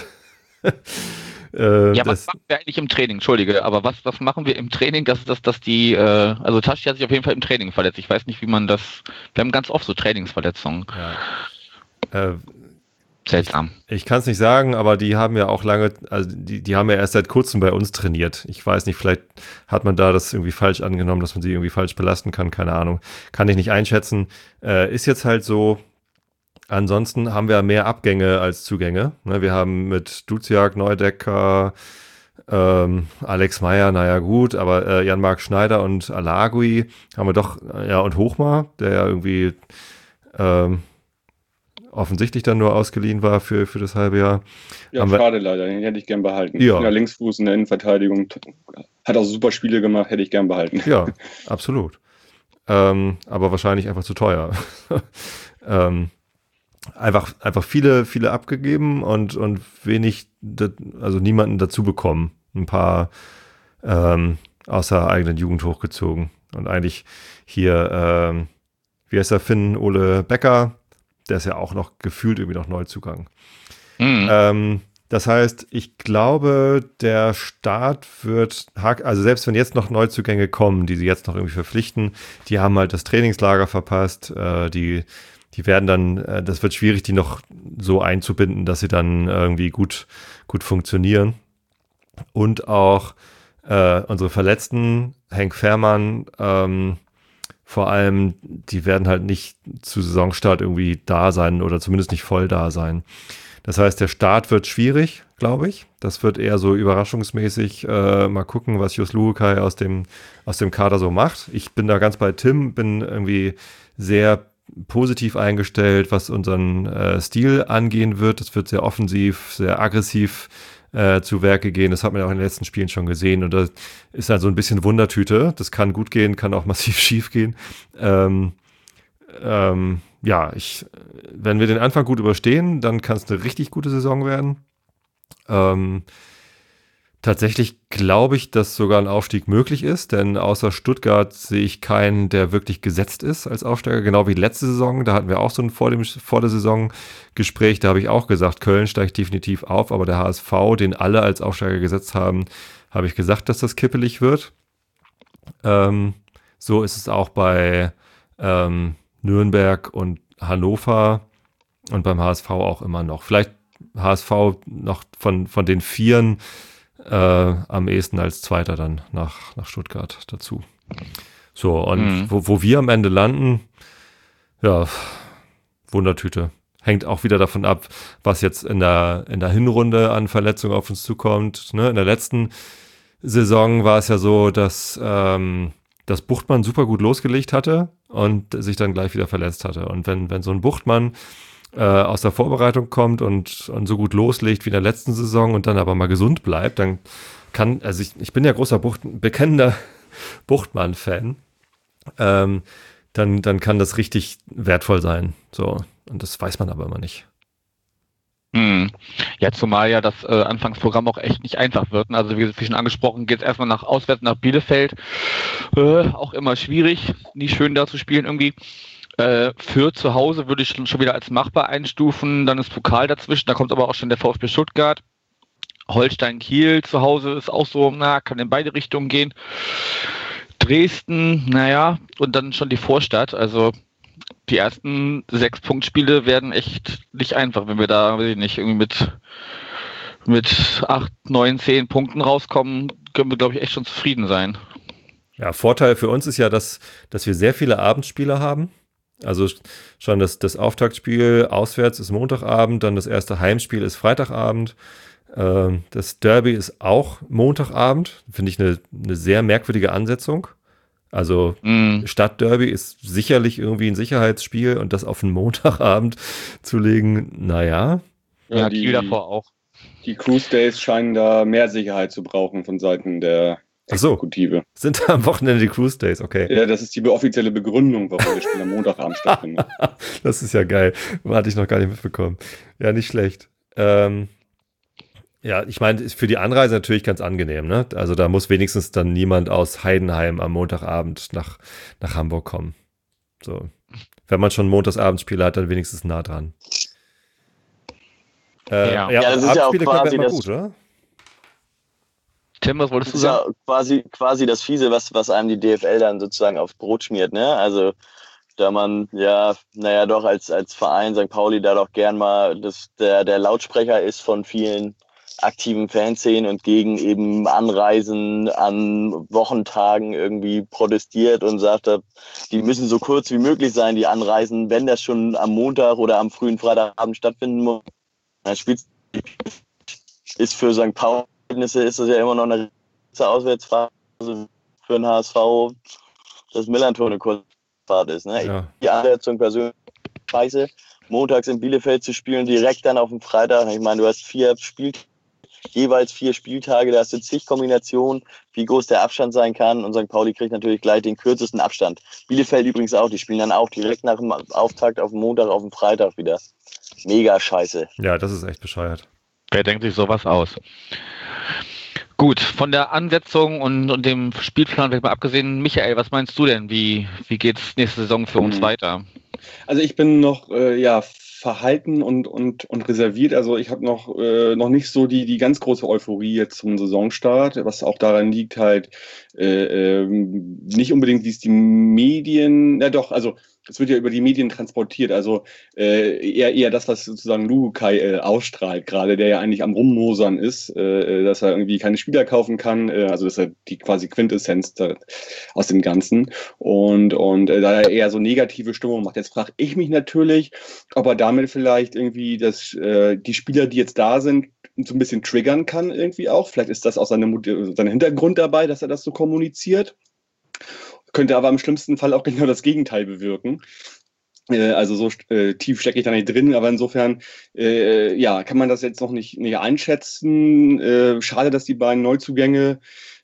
Äh, ja, was machen wir eigentlich im Training? Entschuldige, aber was, was machen wir im Training, dass, dass, dass die, äh, also Tasci hat sich auf jeden Fall im Training verletzt. Ich weiß nicht, wie man das, wir haben ganz oft so Trainingsverletzungen. Ja. Äh, Seltsam. Ich, ich kann es nicht sagen, aber die haben ja auch lange, also die, die haben ja erst seit kurzem bei uns trainiert. Ich weiß nicht, vielleicht hat man da das irgendwie falsch angenommen, dass man sie irgendwie falsch belasten kann, keine Ahnung. Kann ich nicht einschätzen. Äh, ist jetzt halt so. Ansonsten haben wir mehr Abgänge als Zugänge. Wir haben mit Duziak, Neudecker, ähm, Alex Meyer, naja gut, aber äh, Jan-Marc Schneider und Alagui haben wir doch, ja, und Hochmar, der ja irgendwie ähm, offensichtlich dann nur ausgeliehen war für, für das halbe Jahr. Ja, haben schade wir, leider, den hätte ich gern behalten. Ja. Ja, Linksfuß in der Innenverteidigung, hat auch super Spiele gemacht, hätte ich gern behalten. Ja, absolut. Ähm, aber wahrscheinlich einfach zu teuer. ähm, einfach, einfach viele, viele abgegeben und, und wenig, also niemanden dazu bekommen. Ein paar ähm, aus der eigenen Jugend hochgezogen. Und eigentlich hier, ähm, wie heißt der Finn, Ole Becker, der ist ja auch noch gefühlt irgendwie noch Neuzugang. Mhm. Ähm, das heißt, ich glaube, der Start wird, also selbst wenn jetzt noch Neuzugänge kommen, die sie jetzt noch irgendwie verpflichten, die haben halt das Trainingslager verpasst, äh, die, die werden dann, äh, das wird schwierig, die noch so einzubinden, dass sie dann irgendwie gut, gut funktionieren. Und auch äh, unsere Verletzten, Henk Fährmann, ähm, vor allem, die werden halt nicht zu Saisonstart irgendwie da sein oder zumindest nicht voll da sein. Das heißt, der Start wird schwierig, glaube ich. Das wird eher so überraschungsmäßig äh, mal gucken, was Jos Luhukay aus dem, aus dem Kader so macht. Ich bin da ganz bei Tim, bin irgendwie sehr positiv eingestellt, was unseren äh, Stil angehen wird. Es wird sehr offensiv, sehr aggressiv äh, zu Werke gehen. Das hat man ja auch in den letzten Spielen schon gesehen. Und das ist halt so ein bisschen Wundertüte. Das kann gut gehen, kann auch massiv schief gehen. Ähm, ähm, ja, ich, wenn wir den Anfang gut überstehen, dann kann es eine richtig gute Saison werden. Ähm, tatsächlich glaube ich, dass sogar ein Aufstieg möglich ist, denn außer Stuttgart sehe ich keinen, der wirklich gesetzt ist als Aufsteiger, genau wie letzte Saison. Da hatten wir auch so ein vor, dem, vor der Saison Gespräch, da habe ich auch gesagt, Köln steigt definitiv auf, aber der H S V, den alle als Aufsteiger gesetzt haben, habe ich gesagt, dass das kippelig wird. Ähm, so ist es auch bei ähm, Nürnberg und Hannover und beim H S V auch immer noch. Vielleicht H S V noch von, von den Vieren äh, am ehesten als Zweiter dann nach, nach Stuttgart dazu. So, und mhm. wo, wo wir am Ende landen, ja, Wundertüte. Hängt auch wieder davon ab, was jetzt in der, in der Hinrunde an Verletzungen auf uns zukommt. Ne? In der letzten Saison war es ja so, dass ähm, dass Buchtmann super gut losgelegt hatte und sich dann gleich wieder verletzt hatte. Und wenn, wenn so ein Buchtmann äh, aus der Vorbereitung kommt und, und so gut loslegt wie in der letzten Saison und dann aber mal gesund bleibt, dann kann, also ich, ich bin ja großer Bucht, bekennender Buchtmann-Fan, ähm, dann, dann kann das richtig wertvoll sein. So, und das weiß man aber immer nicht. Hm. Ja, zumal ja das äh, Anfangsprogramm auch echt nicht einfach wird. Also wie, wie schon angesprochen, geht es erstmal nach auswärts nach Bielefeld. Äh, auch immer schwierig, nie schön da zu spielen irgendwie. Äh, für zu Hause würde ich schon, schon wieder als machbar einstufen. Dann ist Pokal dazwischen, da kommt aber auch schon der VfB Stuttgart. Holstein Kiel zu Hause ist auch so, na, kann in beide Richtungen gehen. Dresden, naja, und dann schon die Vorstadt, also die ersten sechs Punktspiele werden echt nicht einfach, wenn wir da, weiß ich nicht, irgendwie mit, mit acht, neun, zehn Punkten rauskommen, können wir, glaube ich, echt schon zufrieden sein. Ja, Vorteil für uns ist ja, dass, dass wir sehr viele Abendspiele haben. Also schon das, das Auftaktspiel auswärts ist Montagabend, dann das erste Heimspiel ist Freitagabend. Ähm, das Derby ist auch Montagabend. Finde ich eine, eine sehr merkwürdige Ansetzung. Also mm. Stadtderby ist sicherlich irgendwie ein Sicherheitsspiel und das auf einen Montagabend zu legen, naja. Ja, ja die, Kiel davor auch. Die Cruise Days scheinen da mehr Sicherheit zu brauchen von Seiten der Exekutive. Ach so, sind da am Wochenende die Cruise Days, okay. Ja, das ist die offizielle Begründung, warum das Spiel am Montagabend stattfindet. Das ist ja geil. Hatte ich noch gar nicht mitbekommen. Ja, nicht schlecht. Ähm, ja, ich meine, ist für die Anreise natürlich ganz angenehm, ne? Also da muss wenigstens dann niemand aus Heidenheim am Montagabend nach, nach Hamburg kommen. So. Wenn man schon Montagsabendspiele hat, dann wenigstens nah dran. Äh, ja. ja, ja, das ist ja auch quasi das, gut, oder? Tim, was wolltest du sagen? Das ist ja quasi, quasi das Fiese, was, was einem die D F L dann sozusagen aufs Brot schmiert, ne? Also da man ja, naja doch als, als Verein Sankt Pauli da doch gern mal das, der, der Lautsprecher ist von vielen aktiven Fanszenen und gegen eben Anreisen an Wochentagen irgendwie protestiert und sagt, die müssen so kurz wie möglich sein, die Anreisen, wenn das schon am Montag oder am frühen Freitagabend stattfinden muss. Dann spielt ist für Sankt Pauli ist das ja immer noch eine Auswärtsfahrt für den H S V, dass Millantor eine Kurzfahrt ist. Ne? Ja. Die Ansetzung persönlich scheiße, montags in Bielefeld zu spielen, direkt dann auf den Freitag. Ich meine, du hast vier Spieltage jeweils vier Spieltage, da hast du zig Kombinationen, wie groß der Abstand sein kann und Sankt Pauli kriegt natürlich gleich den kürzesten Abstand. Bielefeld übrigens auch, die spielen dann auch direkt nach dem Auftakt auf den Montag, auf den Freitag wieder. Mega scheiße. Ja, das ist echt bescheuert. Wer denkt sich sowas aus? Gut, von der Ansetzung und, und dem Spielplan mal abgesehen, Michael, was meinst du denn? Wie, wie geht es nächste Saison für uns mhm. weiter? Also ich bin noch äh, ja verhalten und, und, und reserviert. Also ich habe noch, äh, noch nicht so die, die ganz große Euphorie jetzt zum Saisonstart, was auch daran liegt halt äh, äh, nicht unbedingt, wie es die Medien, ja doch, also es wird ja über die Medien transportiert, also äh, eher eher das, was sozusagen Lukai äh, ausstrahlt, gerade der ja eigentlich am Rummosern ist, äh, dass er irgendwie keine Spieler kaufen kann, äh, also dass er die quasi Quintessenz da, aus dem Ganzen und und äh, da er eher so negative Stimmung macht. Jetzt frage ich mich natürlich, ob er damit vielleicht irgendwie das, äh, die Spieler, die jetzt da sind, so ein bisschen triggern kann irgendwie auch. Vielleicht ist das auch seine, sein Hintergrund dabei, dass er das so kommuniziert. Könnte aber im schlimmsten Fall auch genau das Gegenteil bewirken. Äh, also so äh, tief stecke ich da nicht drin, aber insofern äh, ja, kann man das jetzt noch nicht, nicht einschätzen. Äh, schade, dass die beiden Neuzugänge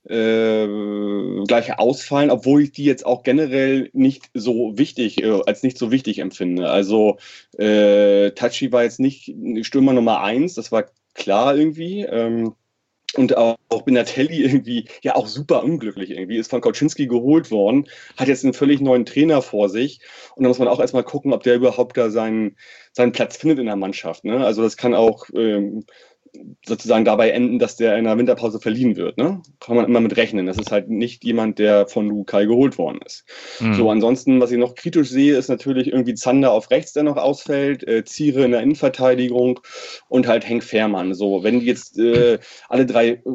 äh, gleich ausfallen, obwohl ich die jetzt auch generell nicht so wichtig, äh, als nicht so wichtig empfinde. Also äh, Tachi war jetzt nicht Stürmer Nummer eins, das war klar irgendwie. Ähm, Und auch, auch Benatelli irgendwie ja auch super unglücklich irgendwie, ist von Kauczynski geholt worden, hat jetzt einen völlig neuen Trainer vor sich und da muss man auch erstmal gucken, ob der überhaupt da seinen, seinen Platz findet in der Mannschaft. Ne? Also das kann auch ähm, sozusagen dabei enden, dass der in der Winterpause verliehen wird. Ne? Kann man immer mit rechnen. Das ist halt nicht jemand, der von Lukai geholt worden ist. Mhm. So, ansonsten, was ich noch kritisch sehe, ist natürlich irgendwie Zander auf rechts, der noch ausfällt, äh, Ziere in der Innenverteidigung und halt Henk Fährmann. So, wenn die jetzt äh, alle drei äh,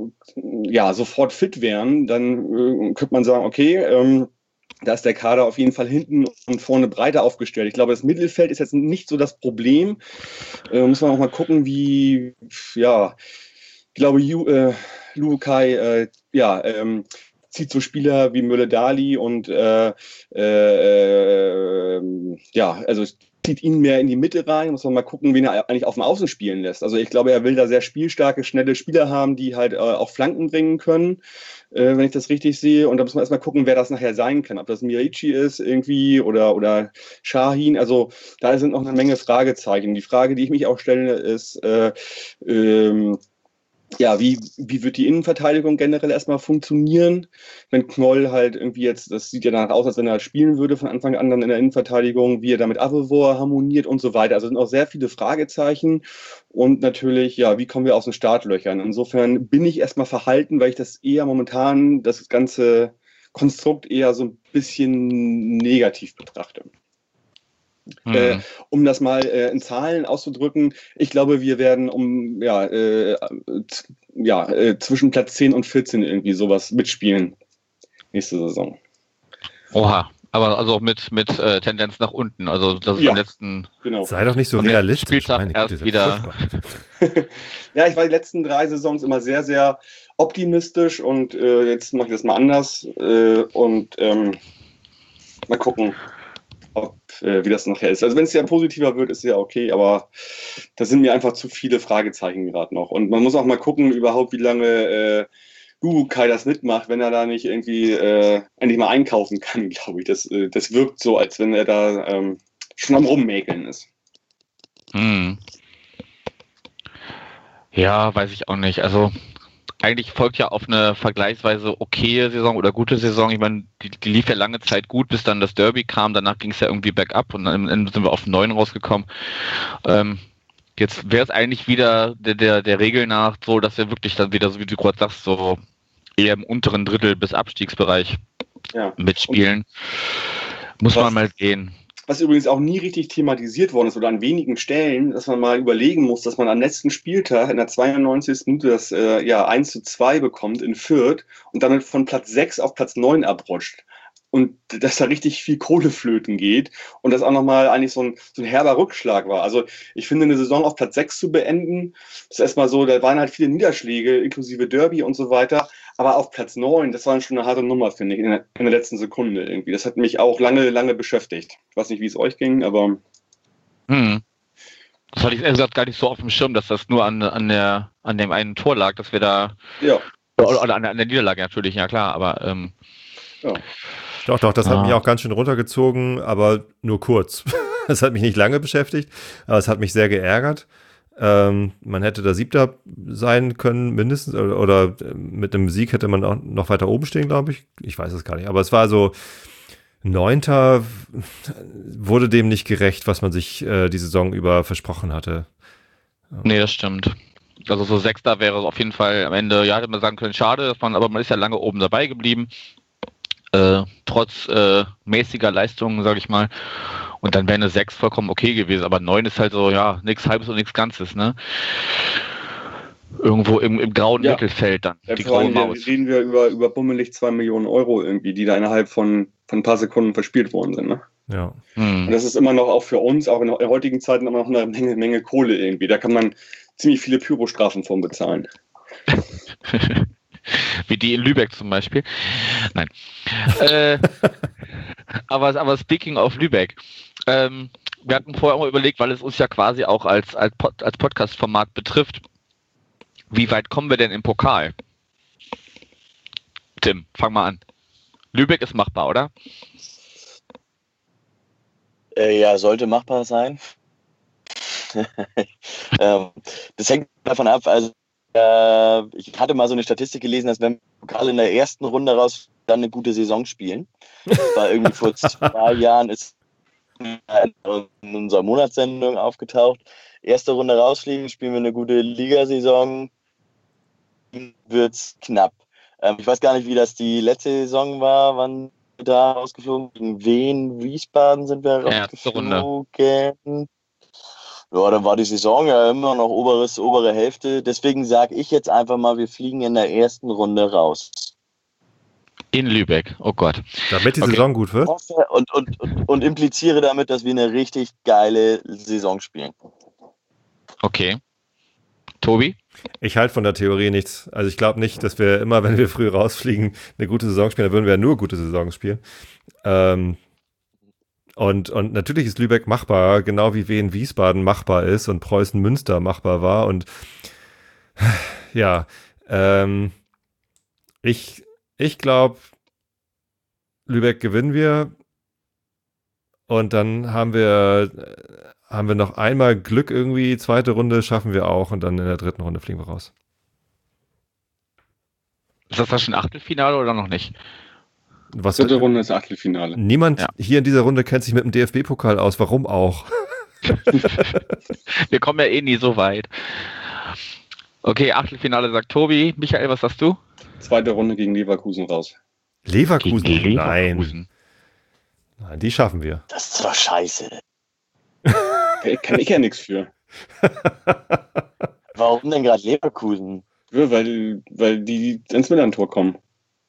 ja sofort fit wären, dann äh, könnte man sagen, okay, ähm, da ist der Kader auf jeden Fall hinten und vorne breiter aufgestellt. Ich glaube, das Mittelfeld ist jetzt nicht so das Problem. Äh, muss man auch mal gucken, wie, ja, ich glaube, Ju, äh, Lukai, äh, ja, ähm, zieht so Spieler wie Müller-Dali und, äh, äh, ja, also zieht ihn mehr in die Mitte rein. Muss man mal gucken, wen er eigentlich auf dem Außen spielen lässt. Also ich glaube, er will da sehr spielstarke, schnelle Spieler haben, die halt äh, auch Flanken bringen können. Äh, wenn ich das richtig sehe. Und da muss man erstmal gucken, wer das nachher sein kann. Ob das Mirici ist irgendwie oder, oder Shahin. Also da sind noch eine Menge Fragezeichen. Die Frage, die ich mich auch stelle, ist, äh, ähm, ja, wie, wie wird die Innenverteidigung generell erstmal funktionieren, wenn Knoll halt irgendwie jetzt, das sieht ja danach aus, als wenn er spielen würde von Anfang an dann in der Innenverteidigung, wie er damit Avevor harmoniert und so weiter. Also sind auch sehr viele Fragezeichen und natürlich, ja, wie kommen wir aus den Startlöchern? Insofern bin ich erstmal verhalten, weil ich das eher momentan, das ganze Konstrukt eher so ein bisschen negativ betrachte. Mhm. Äh, um das mal äh, in Zahlen auszudrücken, ich glaube, wir werden um ja, äh, z- ja äh, zwischen Platz zehn und vierzehn irgendwie sowas mitspielen nächste Saison. Oha, aber also mit, mit äh, Tendenz nach unten. Also das ist Ja, im letzten genau. Sei doch nicht so realistisch. Meine Güte, wieder. Ja, ich war die letzten drei Saisons immer sehr, sehr optimistisch und äh, jetzt mache ich das mal anders äh, und ähm, mal gucken, ob, äh, wie das nachher ist. Also wenn es ja positiver wird, ist ja okay, aber da sind mir einfach zu viele Fragezeichen gerade noch. Und man muss auch mal gucken, überhaupt, wie lange äh, Lukai das mitmacht, wenn er da nicht irgendwie äh, endlich mal einkaufen kann, glaube ich. Das, äh, das wirkt so, als wenn er da ähm, schon am Rummäkeln ist. Hm. Ja, weiß ich auch nicht. Also eigentlich folgt ja auf eine vergleichsweise okaye Saison oder gute Saison. Ich meine, die, die lief ja lange Zeit gut, bis dann das Derby kam. Danach ging es ja irgendwie bergab und dann sind wir auf neun rausgekommen. Ähm, jetzt wäre es eigentlich wieder der, der, der Regel nach so, dass wir wirklich dann wieder, so wie du gerade sagst, so eher im unteren Drittel bis Abstiegsbereich ja. mitspielen. Und muss man mal sehen. Was übrigens auch nie richtig thematisiert worden ist oder an wenigen Stellen, dass man mal überlegen muss, dass man am letzten Spieltag in der zweiundneunzigsten Minute das äh, ja, eins zu zwei bekommt in Fürth und damit von Platz sechs auf Platz neun abrutscht. Und dass da richtig viel Kohle flöten geht und das auch nochmal eigentlich so ein, so ein herber Rückschlag war. Also ich finde, eine Saison auf Platz sechs zu beenden, ist erstmal so, da waren halt viele Niederschläge, inklusive Derby und so weiter, aber auf Platz neun, das war schon eine harte Nummer, finde ich, in der, in der letzten Sekunde irgendwie. Das hat mich auch lange, lange beschäftigt. Ich weiß nicht, wie es euch ging, aber... Hm. Das hatte ich ehrlich gesagt gar nicht so auf dem Schirm, dass das nur an, an, der, an dem einen Tor lag, dass wir da. Ja. Oder, oder an, der, an der Niederlage natürlich, ja klar, aber. Ähm, ja. Doch, doch, das ah. hat mich auch ganz schön runtergezogen, aber nur kurz. Das hat mich nicht lange beschäftigt, aber es hat mich sehr geärgert. Ähm, man hätte da Siebter sein können, mindestens, oder, oder mit einem Sieg hätte man auch noch weiter oben stehen, glaube ich. Ich weiß es gar nicht, aber es war so, Neunter wurde dem nicht gerecht, was man sich äh, die Saison über versprochen hatte. Nee, das stimmt. Also so Sechster wäre auf jeden Fall am Ende, ja, hätte man sagen können, schade, dass man, aber man ist ja lange oben dabei geblieben. Äh, trotz äh, mäßiger Leistungen, sage ich mal. Und dann wäre eine sechs vollkommen okay gewesen. Aber neun ist halt so, ja, nichts Halbes und nichts Ganzes, ne? Irgendwo im, im grauen ja. Mittelfeld dann. Ja, die vor allem graue Maus. reden wir über, über bummelig zwei Millionen Euro irgendwie, die da innerhalb von, von ein paar Sekunden verspielt worden sind, ne? Ja. Hm. Und das ist immer noch auch für uns, auch in der heutigen Zeit, immer noch eine Menge, Menge Kohle irgendwie. Da kann man ziemlich viele Pyrostrafen von bezahlen. Wie die in Lübeck zum Beispiel. Nein. äh, aber, aber speaking of Lübeck. Ähm, wir hatten vorher auch mal überlegt, weil es uns ja quasi auch als, als, Pod, als Podcast-Format betrifft, wie weit kommen wir denn im Pokal? Tim, fang mal an. Lübeck ist machbar, oder? Äh, ja, sollte machbar sein. ähm, das hängt davon ab, also äh, ich hatte mal so eine Statistik gelesen, dass wenn wir Pokal in der ersten Runde raus dann eine gute Saison spielen. Das war irgendwie vor zwei Jahren ist in unserer Monatssendung aufgetaucht. Erste Runde rausfliegen, spielen wir eine gute Ligasaison, wird's knapp. Ähm, ich weiß gar nicht, wie das die letzte Saison war, wann wir da rausgeflogen, gegen wen, Wiesbaden sind wir rausgeflogen. Ja, dann war die Saison ja immer noch oberes, obere Hälfte. Deswegen sage ich jetzt einfach mal, wir fliegen in der ersten Runde raus. In Lübeck, oh Gott. Damit die okay. Saison gut wird. Und, und, und, und impliziere damit, dass wir eine richtig geile Saison spielen. Okay. Tobi? Ich halte von der Theorie nichts. Also ich glaube nicht, dass wir immer, wenn wir früh rausfliegen, eine gute Saison spielen. Da würden wir ja nur gute Saison spielen. Ähm, und, und natürlich ist Lübeck machbar, genau wie Wien Wiesbaden machbar ist und Preußen Münster machbar war. Und ja, ähm, ich, ich glaube, Lübeck gewinnen wir. Und dann haben wir, haben wir noch einmal Glück irgendwie. Zweite Runde schaffen wir auch. Und dann in der dritten Runde fliegen wir raus. Ist das dann schon Achtelfinale oder noch nicht? Was Dritte Runde ist Achtelfinale. Niemand ja. hier in dieser Runde kennt sich mit dem D F B-Pokal aus. Warum auch? Wir kommen ja eh nie so weit. Okay, Achtelfinale sagt Tobi. Michael, was sagst du? Zweite Runde gegen Leverkusen raus. Leverkusen? Gegen Leverkusen. Nein. Nein, die schaffen wir. Das ist doch scheiße. Kann ich ja nichts für. Warum denn gerade Leverkusen? Ja, weil, weil die ins Millantor kommen.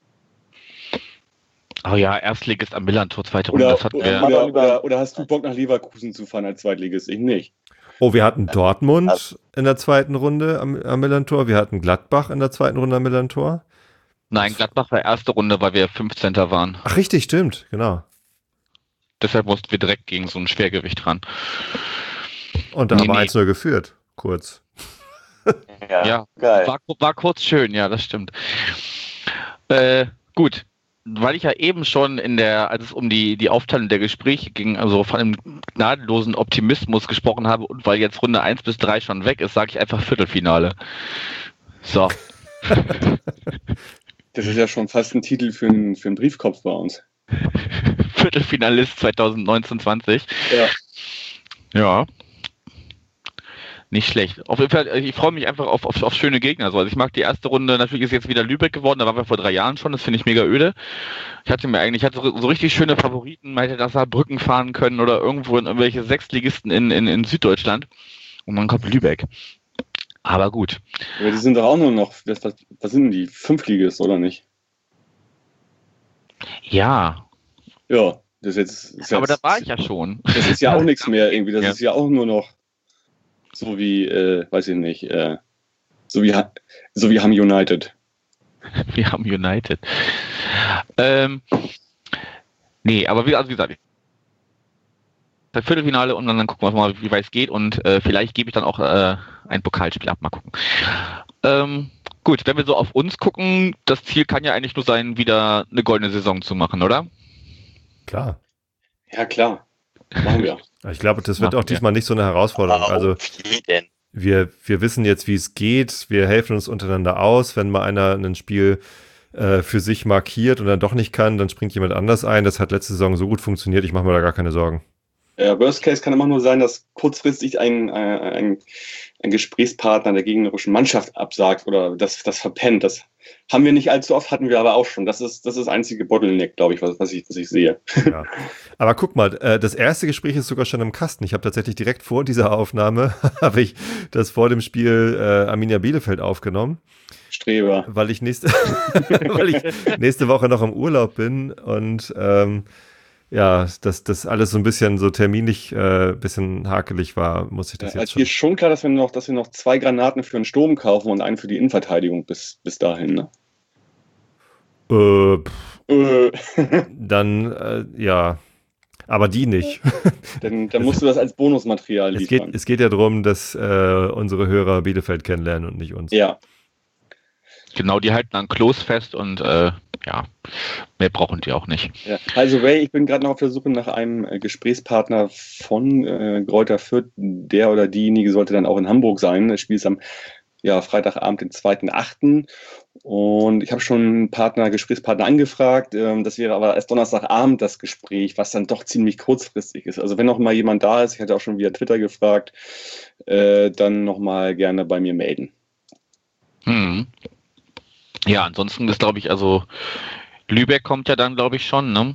Oh ja, Erstligist am Millantor, zweite Runde. Oder, Das hatten wir. oder, oder, oder hast du Bock nach Leverkusen zu fahren als Zweitligist? Ich nicht. Oh, wir hatten Dortmund in der zweiten Runde am, am Millantor. Wir hatten Gladbach in der zweiten Runde am Millantor. Nein, Gladbach war erste Runde, weil wir fünfzehnter waren. Ach, richtig, stimmt, genau. Deshalb mussten wir direkt gegen so ein Schwergewicht ran. Und da Nee, haben wir nee. eins null geführt, kurz. Ja, Ja, geil. war, war kurz schön, ja, das stimmt. Äh, gut, weil ich ja eben schon in der, als es um die, die Aufteilung der Gespräche ging, also von einem gnadenlosen Optimismus gesprochen habe und weil jetzt Runde eins bis drei schon weg ist, sage ich einfach Viertelfinale. So. Das ist ja schon fast ein Titel für einen, für einen Briefkopf bei uns. Viertelfinalist zwanzig neunzehn zwanzig. Ja. Ja. Nicht schlecht. Auf jeden Fall, ich freue mich einfach auf, auf, auf schöne Gegner. Also ich mag die erste Runde, natürlich ist jetzt wieder Lübeck geworden, da waren wir vor drei Jahren schon, das finde ich mega öde. Ich hatte mir eigentlich, ich hatte so, so richtig schöne Favoriten, man hätte nach Saarbrücken fahren können oder irgendwo in irgendwelche Sechsligisten in, in, in Süddeutschland. Und dann kommt Lübeck. Aber gut. Aber die sind doch auch nur noch, was, was, was sind die? Fünftligist, oder nicht? Ja. Ja, das ist jetzt. Ist Aber jetzt, da war ich ja schon. Das ist ja auch nichts mehr irgendwie. Das Ja. ist ja auch nur noch so wie, äh, weiß ich nicht, äh, so wie, so wie Ham United. Wir haben United. Ähm, nee, aber wie, also wie gesagt, Samstag Viertelfinale und dann gucken wir mal, wie weit es geht und äh, vielleicht gebe ich dann auch äh, ein Pokalspiel ab. Mal gucken. Ähm, gut, wenn wir so auf uns gucken, das Ziel kann ja eigentlich nur sein, wieder eine goldene Saison zu machen, oder? Klar. Ja, klar. Machen wir. Ich glaube, das wird Machen auch diesmal nicht so eine Herausforderung. Also wir, wir wissen jetzt, wie es geht. Wir helfen uns untereinander aus. Wenn mal einer ein Spiel äh, für sich markiert und dann doch nicht kann, dann springt jemand anders ein. Das hat letzte Saison so gut funktioniert. Ich mache mir da gar keine Sorgen. Ja, Worst Case kann immer nur sein, dass kurzfristig ein, ein, ein Gesprächspartner der gegnerischen Mannschaft absagt oder das, das verpennt. Das haben wir nicht allzu oft, hatten wir aber auch schon. Das ist das, ist das einzige Bottleneck, glaube ich, was, was ich, was ich sehe. Ja. Aber guck mal, äh, das erste Gespräch ist sogar schon im Kasten. Ich habe tatsächlich direkt vor dieser Aufnahme, habe ich das vor dem Spiel äh, Arminia Bielefeld aufgenommen. Streber. Weil ich nächste, weil ich nächste Woche noch im Urlaub bin und ähm, ja, dass das alles so ein bisschen so terminlich ein äh, bisschen hakelig war, muss ich das Ja, jetzt mir schon. ist schon klar, dass wir noch, dass wir noch zwei Granaten für den Sturm kaufen und einen für die Innenverteidigung bis, bis dahin. Ne? Äh, pff, Äh. dann, äh, ja, aber die nicht. dann, dann musst du das als Bonusmaterial Es liefern. geht, es geht ja darum, dass äh, unsere Hörer Bielefeld kennenlernen und nicht uns. Ja. Genau, die halten an Klos fest und äh, ja, mehr brauchen die auch nicht. Ja. Also Ray, ich bin gerade noch auf der Suche nach einem äh, Gesprächspartner von äh, Greuther Fürth. Der oder diejenige sollte dann auch in Hamburg sein. Das Spiel ist am ja, Freitagabend, den zweiten achten Und ich habe schon einen Partner, Gesprächspartner angefragt. Ähm, das wäre aber erst Donnerstagabend das Gespräch, was dann doch ziemlich kurzfristig ist. Also wenn noch mal jemand da ist, ich hatte auch schon via Twitter gefragt, äh, dann noch mal gerne bei mir melden. Hm. Ja, ansonsten ist, glaube ich, also Lübeck kommt ja dann, glaube ich, schon, ne?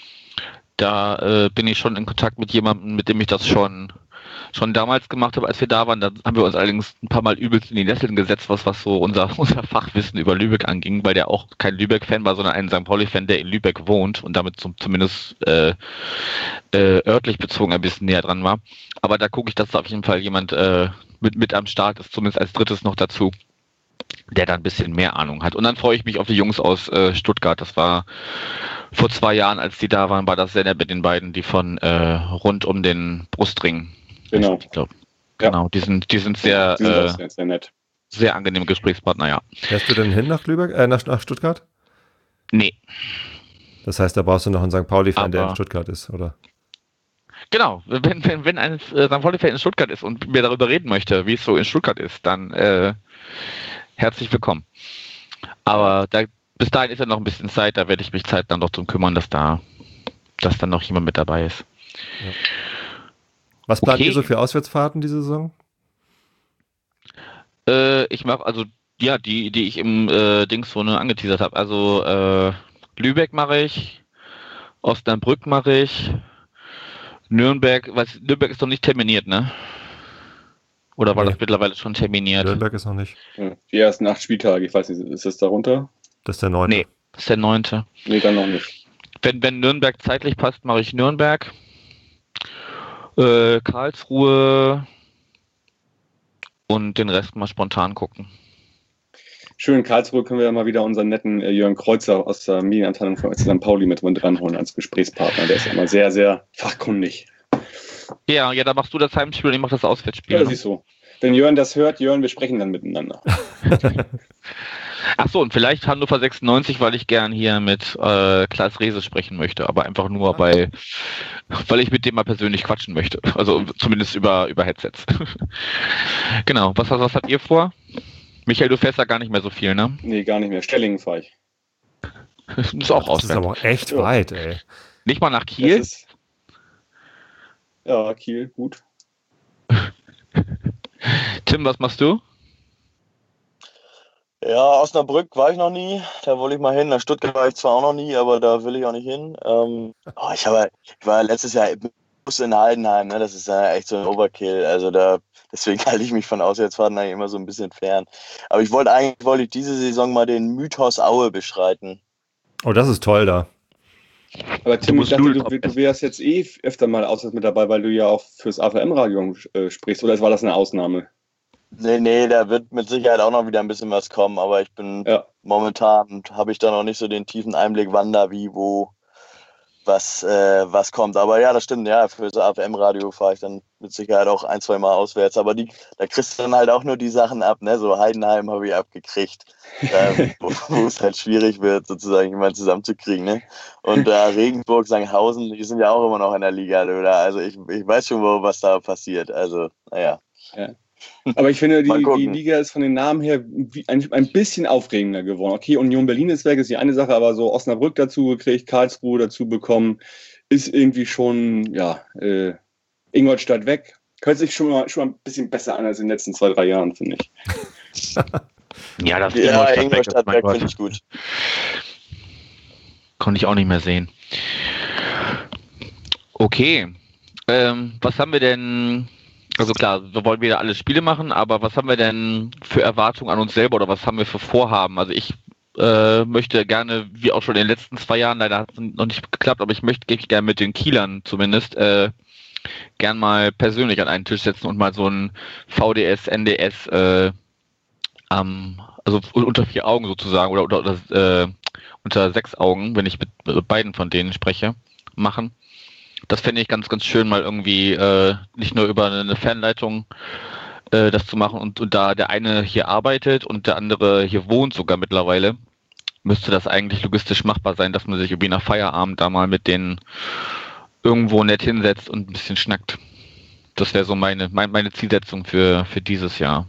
Da äh, bin ich schon in Kontakt mit jemandem, mit dem ich das schon schon damals gemacht habe, als wir da waren. Da haben wir uns allerdings ein paar Mal übelst in die Nesseln gesetzt, was, was so unser, unser Fachwissen über Lübeck anging, weil der auch kein Lübeck-Fan war, sondern ein Sankt Pauli-Fan, der in Lübeck wohnt und damit zum, zumindest äh, äh, örtlich bezogen ein bisschen näher dran war. Aber da gucke ich, dass da auf jeden Fall jemand äh, mit, mit am Start ist, zumindest als drittes noch dazu, der da ein bisschen mehr Ahnung hat. Und dann freue ich mich auf die Jungs aus äh, Stuttgart. Das war vor zwei Jahren, als die da waren, war das sehr nett mit den beiden, die von äh, rund um den Brustring. Genau. Ich glaub, genau, ja. die sind, die sind sehr, die sind äh, sehr, sehr nett. Sehr angenehme Gesprächspartner, ja. Fährst du denn hin nach Lübeck, äh, nach, nach Stuttgart? Nee. Das heißt, da brauchst du noch einen Sankt Pauli-Fan, Aber der in Stuttgart ist, oder? Genau, wenn, wenn, wenn ein äh, Sankt Pauli-Fan in Stuttgart ist und mir darüber reden möchte, wie es so in Stuttgart ist, dann äh, herzlich willkommen. Aber da, bis dahin ist ja noch ein bisschen Zeit, da werde ich mich Zeit dann doch drum kümmern, dass da dass dann noch jemand mit dabei ist. Ja. Was plant Okay. ihr so für Auswärtsfahrten diese Saison? Äh, ich mache also, ja, die, die ich im äh, Dings vorne angeteasert habe. Also äh, Lübeck mache ich, Osnabrück mache ich, Nürnberg, was, Nürnberg ist doch nicht terminiert, ne? Oder war Nee. das mittlerweile schon terminiert? Nürnberg ist noch nicht. Ja, die ersten acht Spieltage, ich weiß nicht, ist das darunter? Das ist der neunte. Nee, das ist der neunte. Nee, dann noch nicht. Wenn, wenn Nürnberg zeitlich passt, mache ich Nürnberg. Äh, Karlsruhe und den Rest mal spontan gucken. Schön, in Karlsruhe können wir ja mal wieder unseren netten äh, Jörn Kreuzer aus der Medienabteilung von Sankt Pauli mit dranholen als Gesprächspartner. Der ist immer sehr, sehr fachkundig. Ja, ja, da machst du das Heimspiel und ich mache das Auswärtsspiel. Ja, siehst du. Wenn Jörn das hört, Jörn, wir sprechen dann miteinander. Ach so, und vielleicht Hannover sechsundneunzig, weil ich gern hier mit äh, Klaas Rehse sprechen möchte, aber einfach nur, Ah. weil, weil ich mit dem mal persönlich quatschen möchte. Also zumindest über, über Headsets. Genau, was, was habt ihr vor? Michael, du fährst da gar nicht mehr so viel, ne? Nee, gar nicht mehr. Stellingen fahre ich. Das ist auch Das ist aber auswärts. auch echt Ja. weit, ey. Nicht mal nach Das Kiel? ist, ja, Kiel, gut. Tim, was machst du? Ja, Osnabrück war ich noch nie, da wollte ich mal hin. Nach Stuttgart war ich zwar auch noch nie, aber da will ich auch nicht hin. Ähm, oh, ich, habe, ich war letztes Jahr im Bus in Heidenheim, ne? Das ist ja echt so ein Overkill. Also da, deswegen halte ich mich von Auswärtsfahrten eigentlich immer so ein bisschen fern. Aber ich wollte eigentlich wollte ich diese Saison mal den Mythos Aue beschreiten. Oh, das ist toll da. Aber Tim, ich musst dachte, Null du, drauf du wärst jetzt eh öfter mal auswärts mit dabei, weil du ja auch fürs A V M-Radio äh, sprichst. Oder war das eine Ausnahme? Nee, nee, da wird mit Sicherheit auch noch wieder ein bisschen was kommen, aber ich bin Ja. momentan, habe ich da noch nicht so den tiefen Einblick, wann da wie, wo was, äh, was kommt. Aber ja, das stimmt, ja, für so A F M-Radio fahre ich dann mit Sicherheit auch ein, zwei Mal auswärts. Aber die, da kriegst du dann halt auch nur die Sachen ab, ne? So Heidenheim habe ich abgekriegt, äh, wo, wo es halt schwierig wird, sozusagen jemanden zusammenzukriegen, ne? Und äh, Regensburg, Sankhausen, die sind ja auch immer noch in der Liga, oder? Also ich, ich weiß schon, wo, was da passiert. Also, naja. Ja. Aber ich finde, die, die Liga ist von den Namen her ein, ein bisschen aufregender geworden. Okay, Union Berlin ist weg, ist die eine Sache, aber so Osnabrück dazu gekriegt, Karlsruhe dazu bekommen, ist irgendwie schon, ja, äh, Ingolstadt weg. Hört sich schon mal, schon mal ein bisschen besser an als in den letzten zwei, drei Jahren, finde ich. Ja, das ja, Ingolstadt, Ingolstadt weg, weg finde ich gut. Konnte ich auch nicht mehr sehen. Okay, ähm, was haben wir denn... Also klar, wir wollen wieder alle Spiele machen, aber was haben wir denn für Erwartungen an uns selber oder was haben wir für Vorhaben? Also ich äh, möchte gerne, wie auch schon in den letzten zwei Jahren, leider hat es noch nicht geklappt, aber ich möchte gerne mit den Kielern zumindest äh, gern mal persönlich an einen Tisch setzen und mal so ein V D S, N D S, äh, ähm, also unter vier Augen sozusagen oder, oder, oder äh, unter sechs Augen, wenn ich mit beiden von denen spreche, machen. Das fände ich ganz, ganz schön, mal irgendwie äh, nicht nur über eine Fernleitung äh, das zu machen und, und da der eine hier arbeitet und der andere hier wohnt sogar mittlerweile, müsste das eigentlich logistisch machbar sein, dass man sich irgendwie nach Feierabend da mal mit denen irgendwo nett hinsetzt und ein bisschen schnackt. Das wäre so meine, meine, meine Zielsetzung für, für dieses Jahr.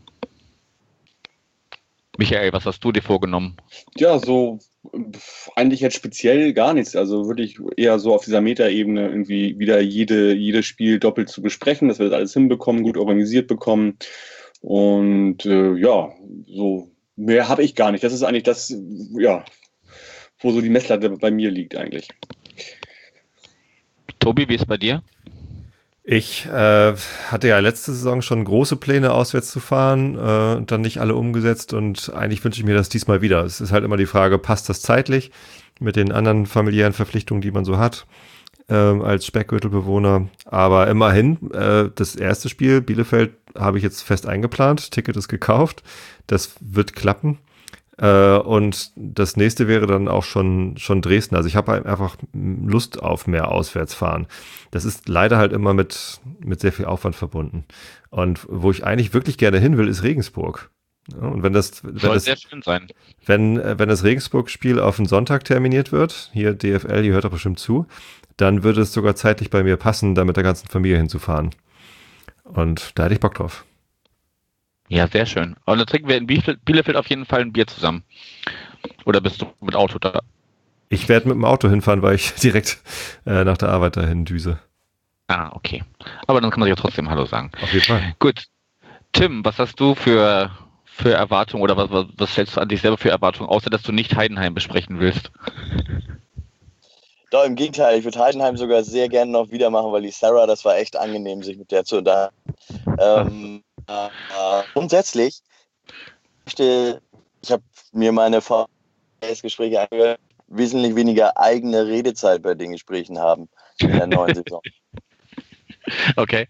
Michael, was hast du dir vorgenommen? Ja, so eigentlich jetzt speziell gar nichts. Also würde ich eher so auf dieser Metaebene irgendwie wieder jede, jedes Spiel doppelt zu besprechen, dass wir das alles hinbekommen, gut organisiert bekommen. Und äh, ja, so mehr habe ich gar nicht. Das ist eigentlich das, ja, wo so die Messlatte bei mir liegt eigentlich. Tobi, wie ist es bei dir? Ich äh, hatte ja letzte Saison schon große Pläne, auswärts zu fahren, äh, und dann nicht alle umgesetzt und eigentlich wünsche ich mir das diesmal wieder. Es ist halt immer die Frage, passt das zeitlich mit den anderen familiären Verpflichtungen, die man so hat, äh, als Speckgürtelbewohner. Aber immerhin, äh, das erste Spiel, Bielefeld, habe ich jetzt fest eingeplant, Ticket ist gekauft, das wird klappen. Äh, und das nächste wäre dann auch schon, schon Dresden. Also ich habe einfach Lust auf mehr Auswärtsfahren. Das ist leider halt immer mit, mit sehr viel Aufwand verbunden. Und wo ich eigentlich wirklich gerne hin will, ist Regensburg. Ja, und wenn das, wenn Soll das sehr schön sein. Wenn, wenn das Regensburg-Spiel auf den Sonntag terminiert wird, hier D F L, die hört doch bestimmt zu, dann würde es sogar zeitlich bei mir passen, da mit der ganzen Familie hinzufahren. Und da hätte ich Bock drauf. Ja, sehr schön. Und dann trinken wir in Bielefeld auf jeden Fall ein Bier zusammen. Oder bist du mit Auto da? Ich werde mit dem Auto hinfahren, weil ich direkt äh, nach der Arbeit dahin düse. Ah, okay. Aber dann kann man sich ja trotzdem Hallo sagen. Auf jeden Fall. Gut. Tim, was hast du für, für Erwartungen oder was, was, was stellst du an dich selber für Erwartungen, außer dass du nicht Heidenheim besprechen willst? Doch, im Gegenteil, ich würde Heidenheim sogar sehr gerne noch wieder machen, weil die Sarah, das war echt angenehm, sich mit der zu unterhalten. Ähm, äh, grundsätzlich, ich habe mir meine V S-Gespräche angehört, wesentlich weniger eigene Redezeit bei den Gesprächen haben in der neuen Saison. Okay.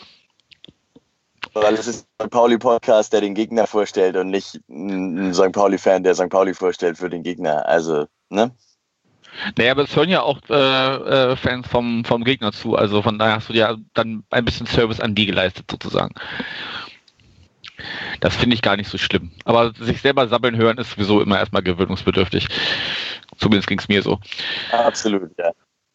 Weil es ist ein Sankt Pauli-Podcast, der den Gegner vorstellt und nicht ein Sankt Pauli-Fan, der Sankt Pauli vorstellt für den Gegner. Also, ne? Naja, aber es hören ja auch äh, äh, Fans vom, vom Gegner zu, also von daher hast du ja dann ein bisschen Service an die geleistet sozusagen. Das finde ich gar nicht so schlimm. Aber sich selber sabbeln hören ist sowieso immer erstmal gewöhnungsbedürftig. Zumindest ging es mir so. Absolut, ja.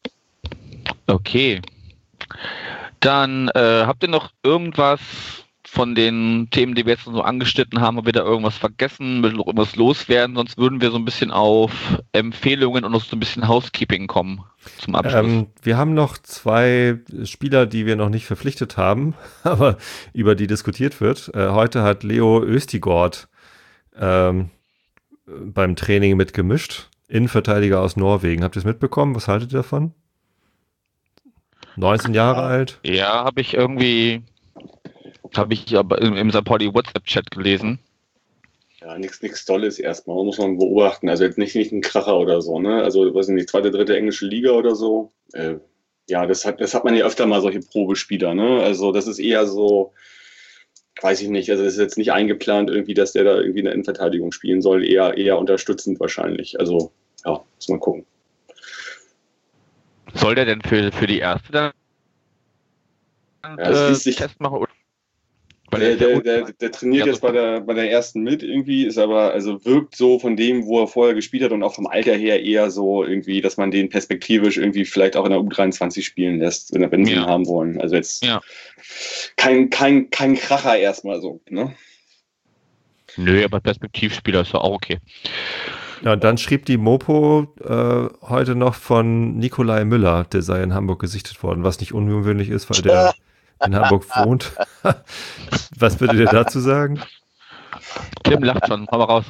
Okay. Dann äh, habt ihr noch irgendwas von den Themen, die wir jetzt so angeschnitten haben, ob wir da irgendwas vergessen, will noch irgendwas loswerden, sonst würden wir so ein bisschen auf Empfehlungen und noch so ein bisschen Housekeeping kommen zum Abschluss. Ähm, wir haben noch zwei Spieler, die wir noch nicht verpflichtet haben, aber über die diskutiert wird. Äh, heute hat Leo Östigård ähm, beim Training mitgemischt, Innenverteidiger aus Norwegen. Habt ihr es mitbekommen? Was haltet ihr davon? neunzehn Jahre alt? Ja, habe ich irgendwie Habe ich aber im, im Sankt Pauli WhatsApp-Chat gelesen. Ja, nichts nichts Tolles erstmal, muss man beobachten. Also jetzt nicht, nicht ein Kracher oder so, ne? Also, weiß ich nicht, zweite, dritte englische Liga oder so. Äh, ja, das hat, das hat man ja öfter mal, solche Probespieler, ne? Also das ist eher so, weiß ich nicht, also das ist jetzt nicht eingeplant irgendwie, dass der da irgendwie in der Innenverteidigung spielen soll, eher, eher unterstützend wahrscheinlich. Also, ja, muss man gucken. Soll der denn für, für die erste dann ja, äh, sich, Test machen? Oder? Weil der, der, der, der trainiert ja, jetzt bei der, bei der ersten mit irgendwie, ist aber, also wirkt so von dem, wo er vorher gespielt hat und auch vom Alter her eher so irgendwie, dass man den perspektivisch irgendwie vielleicht auch in der U dreiundzwanzig spielen lässt, wenn, wenn sie ja. ihn haben wollen. Also jetzt ja. kein, kein, kein Kracher erstmal so, ne? Nö, aber Perspektivspieler ist ja auch okay. Ja, und dann schrieb die Mopo äh, heute noch von Nikolai Müller, der sei in Hamburg gesichtet worden, was nicht ungewöhnlich ist, weil der in Hamburg wohnt. Was würdet ihr dazu sagen? Tim lacht schon, hau mal raus.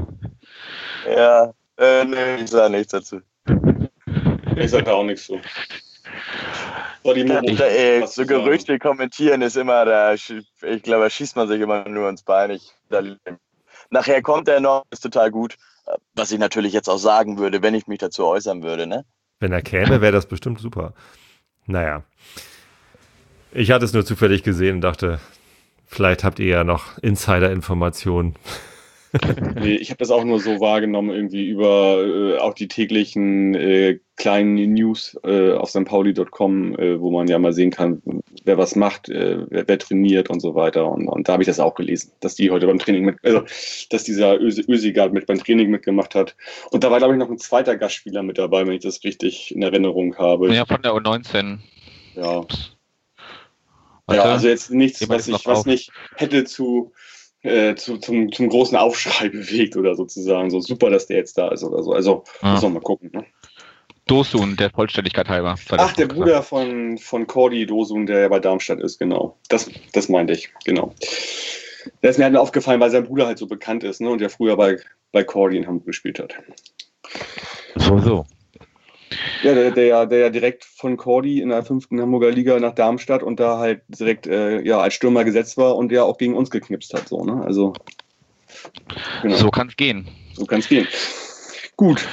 Ja, äh, nee, ich sage nichts dazu. Ich sage da auch nichts zu. So, die Mopo, da, ey, so Gerüchte kommentieren ist immer, da, ich glaube, da schießt man sich immer nur ins Bein. Ich, da, nachher kommt er noch, ist total gut. Was ich natürlich jetzt auch sagen würde, wenn ich mich dazu äußern würde, ne? Wenn er käme, wäre das bestimmt super. Naja. Ich hatte es nur zufällig gesehen und dachte, vielleicht habt ihr ja noch Insider-Informationen. Nee, ich habe das auch nur so wahrgenommen, irgendwie über äh, auch die täglichen äh, kleinen News äh, auf sanpauli Punkt com, äh, wo man ja mal sehen kann, wer was macht, äh, wer, wer trainiert und so weiter. Und, und da habe ich das auch gelesen, dass die heute beim Training mit, also dass dieser Özigard mit beim Training mitgemacht hat. Und da war, glaube ich, noch ein zweiter Gastspieler mit dabei, wenn ich das richtig in Erinnerung habe. Ja, von der U neunzehn. Ja. Ja, also jetzt nichts, was ich was nicht hätte zu, äh, zu zum, zum großen Aufschrei bewegt oder sozusagen. So super, dass der jetzt da ist oder so. Also ja. Müssen wir mal gucken. Ne? Dosun, der Vollständigkeit halber. Ach, der Bruder von, von Cordy Dosun, der ja bei Darmstadt ist, genau. Das, das meinte ich, genau. Der ist mir halt aufgefallen, weil sein Bruder halt so bekannt ist, ne? Und der früher bei, bei Cordy in Hamburg gespielt hat. So, so. Ja, der, der, ja, der ja direkt von Cordy in der fünften Hamburger Liga nach Darmstadt und da halt direkt äh, ja, als Stürmer gesetzt war und der auch gegen uns geknipst hat. So, ne? Also, genau. So kann es gehen. So kann es gehen. Gut.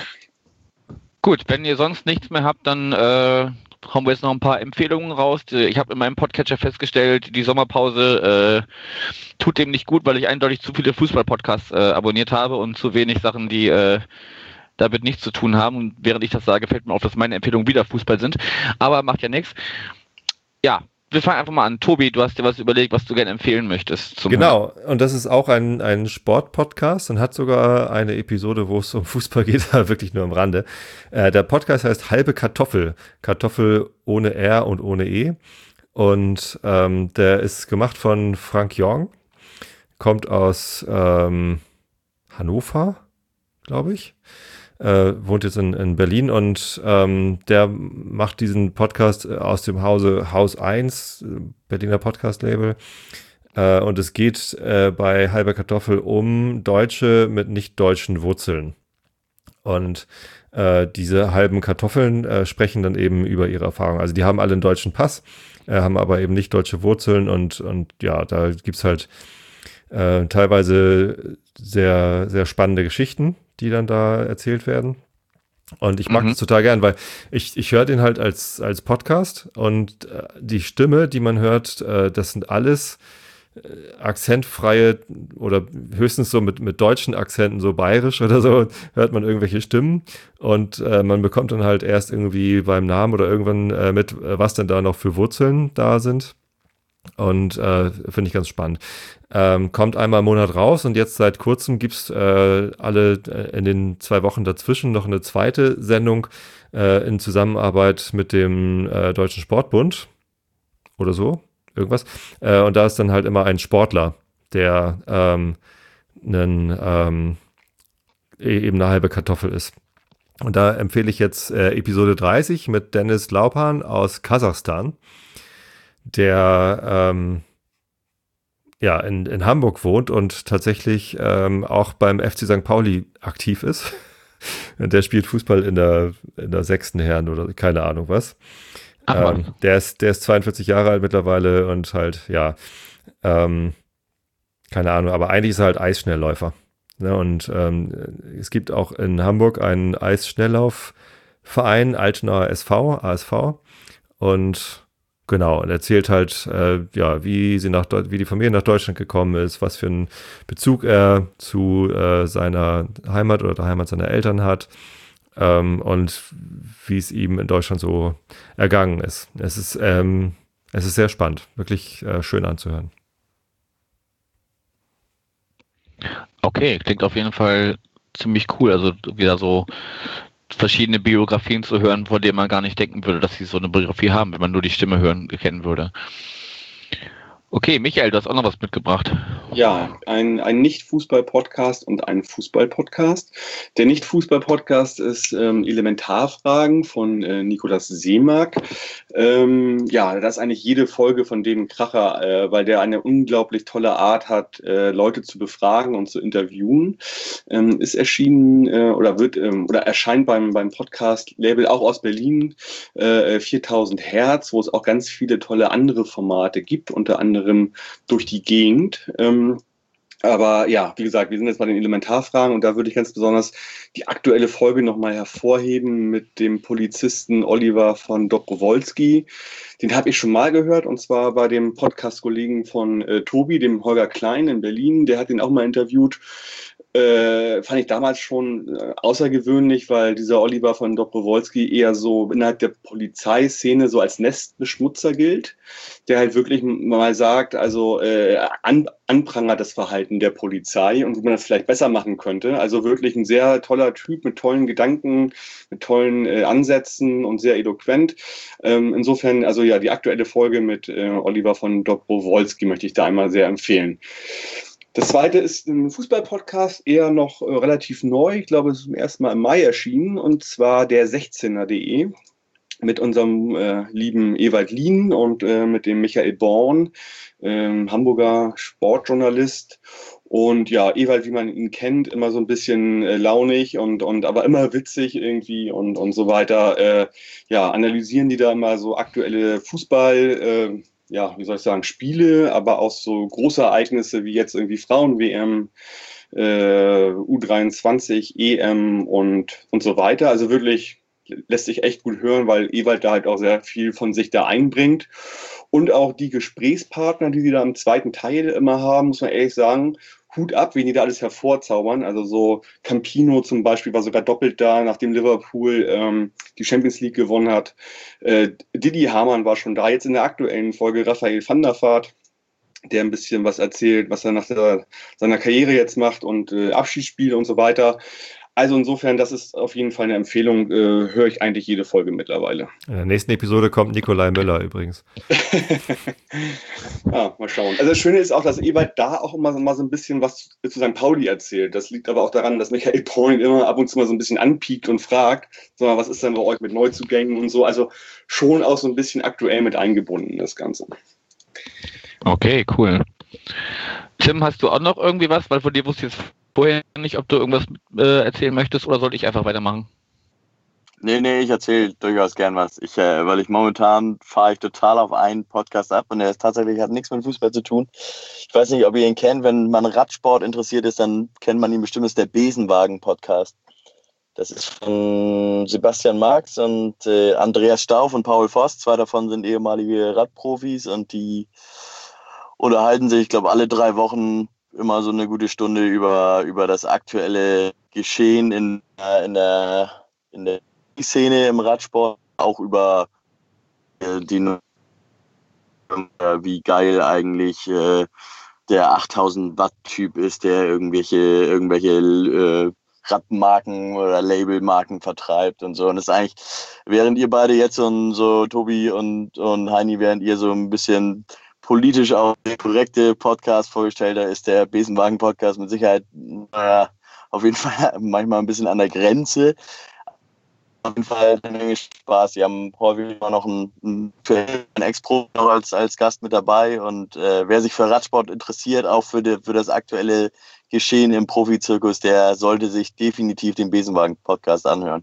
Gut, wenn ihr sonst nichts mehr habt, dann äh, hauen wir jetzt noch ein paar Empfehlungen raus. Ich habe in meinem Podcatcher festgestellt, die Sommerpause äh, tut dem nicht gut, weil ich eindeutig zu viele Fußball-Podcasts äh, abonniert habe und zu wenig Sachen, die äh, damit nichts zu tun haben. Und während ich das sage, fällt mir auf, dass meine Empfehlungen wieder Fußball sind. Aber macht ja nichts. Ja, wir fangen einfach mal an. Tobi, du hast dir was überlegt, was du gerne empfehlen möchtest. Zum genau, und das ist auch ein, ein Sport-Podcast und hat sogar eine Episode, wo es um Fußball geht, wirklich nur am Rande. Äh, der Podcast heißt Halbe Kartoffel. Kartoffel ohne R und ohne E. Und ähm, der ist gemacht von Frank Jong. Kommt aus ähm, Hannover, glaube ich. Äh, wohnt jetzt in, in Berlin und ähm, der macht diesen Podcast aus dem Hause Haus eins, Berliner Podcast-Label. Äh, und es geht äh, bei Halber Kartoffel um Deutsche mit nicht deutschen Wurzeln. Und äh, diese halben Kartoffeln äh, sprechen dann eben über ihre Erfahrungen. Also die haben alle einen deutschen Pass, äh, haben aber eben nicht deutsche Wurzeln und, und ja, da gibt's halt äh, teilweise sehr, sehr spannende Geschichten, die dann da erzählt werden. Und ich mag mhm. das total gern, weil ich, ich höre den halt als, als Podcast und äh, die Stimme, die man hört, äh, das sind alles äh, akzentfreie oder höchstens so mit, mit deutschen Akzenten, so bayerisch oder so, hört man irgendwelche Stimmen und äh, man bekommt dann halt erst irgendwie beim Namen oder irgendwann äh, mit, äh, was denn da noch für Wurzeln da sind. Und äh, finde ich ganz spannend. Ähm, kommt einmal im Monat raus und jetzt seit kurzem gibt es äh, alle äh, in den zwei Wochen dazwischen noch eine zweite Sendung äh, in Zusammenarbeit mit dem äh, Deutschen Sportbund oder so, irgendwas. Äh, und da ist dann halt immer ein Sportler, der ähm, einen, ähm, eben eine halbe Kartoffel ist. Und da empfehle ich jetzt äh, Episode dreißig mit Dennis Laupan aus Kasachstan, der ähm, ja in, in Hamburg wohnt und tatsächlich ähm, auch beim F C Sankt Pauli aktiv ist. Der spielt Fußball in der, in der sechsten Herren oder keine Ahnung was. Ach, ähm, der ist, der ist zweiundvierzig Jahre alt mittlerweile und halt, ja, ähm, keine Ahnung, aber eigentlich ist er halt Eisschnellläufer. Ne? Und ähm, es gibt auch in Hamburg einen Eisschnelllaufverein, Altenaer S V, A S V. Und genau, und erzählt halt, äh, ja, wie sie nach Deu- wie die Familie nach Deutschland gekommen ist, was für einen Bezug er zu äh, seiner Heimat oder der Heimat seiner Eltern hat. ähm, und wie es ihm in Deutschland so ergangen ist. Es ist, ähm, es ist sehr spannend, wirklich äh, schön anzuhören. Okay, klingt auf jeden Fall ziemlich cool. Also wieder so verschiedene Biografien zu hören, von denen man gar nicht denken würde, dass sie so eine Biografie haben, wenn man nur die Stimme hören kennen würde. Okay, Michael, du hast auch noch was mitgebracht. Ja, ein, ein Nicht-Fußball-Podcast und ein Fußball-Podcast. Der Nicht-Fußball-Podcast ist ähm, Elementarfragen von äh, Nikolaus Seemark. Ähm, ja, das ist eigentlich jede Folge von dem Kracher, äh, weil der eine unglaublich tolle Art hat, äh, Leute zu befragen und zu interviewen. Ähm, ist erschienen äh, oder wird ähm, oder erscheint beim, beim Podcast-Label auch aus Berlin, äh, viertausend Hertz, wo es auch ganz viele tolle andere Formate gibt, unter anderem durch die Gegend. Ähm, aber ja, wie gesagt, wir sind jetzt bei den Elementarfragen und da würde ich ganz besonders die aktuelle Folge nochmal hervorheben mit dem Polizisten Oliver von Dobrowolski. Den habe ich schon mal gehört und zwar bei dem Podcast-Kollegen von äh, Tobi, dem Holger Klein in Berlin. Der hat ihn auch mal interviewt. Äh, fand ich damals schon äh, außergewöhnlich, weil dieser Oliver von Dobrowolski eher so innerhalb der Polizeiszene so als Nestbeschmutzer gilt, der halt wirklich mal sagt, also äh, an, anprangert das Verhalten der Polizei und wie man das vielleicht besser machen könnte. Also wirklich ein sehr toller Typ mit tollen Gedanken, mit tollen äh, Ansätzen und sehr eloquent. Ähm, insofern, also ja, die aktuelle Folge mit äh, Oliver von Dobrowolski möchte ich da einmal sehr empfehlen. Das zweite ist ein Fußball-Podcast, eher noch äh, relativ neu. Ich glaube, es ist zum ersten Mal im Mai erschienen, und zwar der sechzehner punkt de mit unserem äh, lieben Ewald Lien und äh, mit dem Michael Born, äh, Hamburger Sportjournalist. Und ja, Ewald, wie man ihn kennt, immer so ein bisschen äh, launig und, und aber immer witzig irgendwie und, und so weiter. Äh, ja, analysieren die da immer so aktuelle Fußball, äh, ja, wie soll ich sagen, Spiele, aber auch so große Ereignisse wie jetzt irgendwie Frauen-W M, äh, U dreiundzwanzig, E M und, und so weiter. Also wirklich lässt sich echt gut hören, weil Ewald da halt auch sehr viel von sich da einbringt. Und auch die Gesprächspartner, die sie da im zweiten Teil immer haben, muss man ehrlich sagen, Hut ab, wen die da alles hervorzaubern. Also so Campino zum Beispiel war sogar doppelt da, nachdem Liverpool ähm, die Champions League gewonnen hat. Äh, Didi Hamann war schon da. Jetzt in der aktuellen Folge Raphael van der Vaart, der ein bisschen was erzählt, was er nach der, seiner Karriere jetzt macht und äh, Abschiedsspiele und so weiter. Also insofern, das ist auf jeden Fall eine Empfehlung, äh, höre ich eigentlich jede Folge mittlerweile. In der nächsten Episode kommt Nikolai Müller übrigens. Ja, mal schauen. Also das Schöne ist auch, dass Ewald da auch immer so, mal so ein bisschen was zu Sankt Pauli erzählt. Das liegt aber auch daran, dass Michael Point immer ab und zu mal so ein bisschen anpiekt und fragt, so, was ist denn bei euch mit Neuzugängen und so. Also schon auch so ein bisschen aktuell mit eingebunden, das Ganze. Okay, cool. Tim, hast du auch noch irgendwie was? Weil von dir wusste ich jetzt vorher nicht, ob du irgendwas äh, erzählen möchtest, oder soll ich einfach weitermachen? Nee, nee, ich erzähle durchaus gern was. Ich, äh, weil ich momentan fahre ich total auf einen Podcast ab und der ist tatsächlich, hat nichts mit Fußball zu tun. Ich weiß nicht, ob ihr ihn kennt. Wenn man Radsport interessiert ist, dann kennt man ihn bestimmt. Das ist der Besenwagen-Podcast. Das ist von Sebastian Marx und äh, Andreas Stauf und Paul Voss. Zwei davon sind ehemalige Radprofis und die unterhalten sich, ich glaube, alle drei Wochen immer so eine gute Stunde über, über das aktuelle Geschehen in, in der, in der Szene im Radsport, auch über äh, die, äh, wie geil eigentlich äh, der achttausend Watt Typ ist, der irgendwelche, irgendwelche äh, Radmarken oder Labelmarken vertreibt und so. Und das ist eigentlich, während ihr beide jetzt und so, Tobi und, und Heini, während ihr so ein bisschen politisch auch der korrekte Podcast vorgestellt, da ist der Besenwagen-Podcast mit Sicherheit äh, auf jeden Fall manchmal ein bisschen an der Grenze. Auf jeden Fall eine Menge Spaß. Sie haben häufig immer noch einen, einen Ex-Pro noch als, als Gast mit dabei und äh, wer sich für Radsport interessiert, auch für, die, für das aktuelle Geschehen im Profizirkus, der sollte sich definitiv den Besenwagen-Podcast anhören.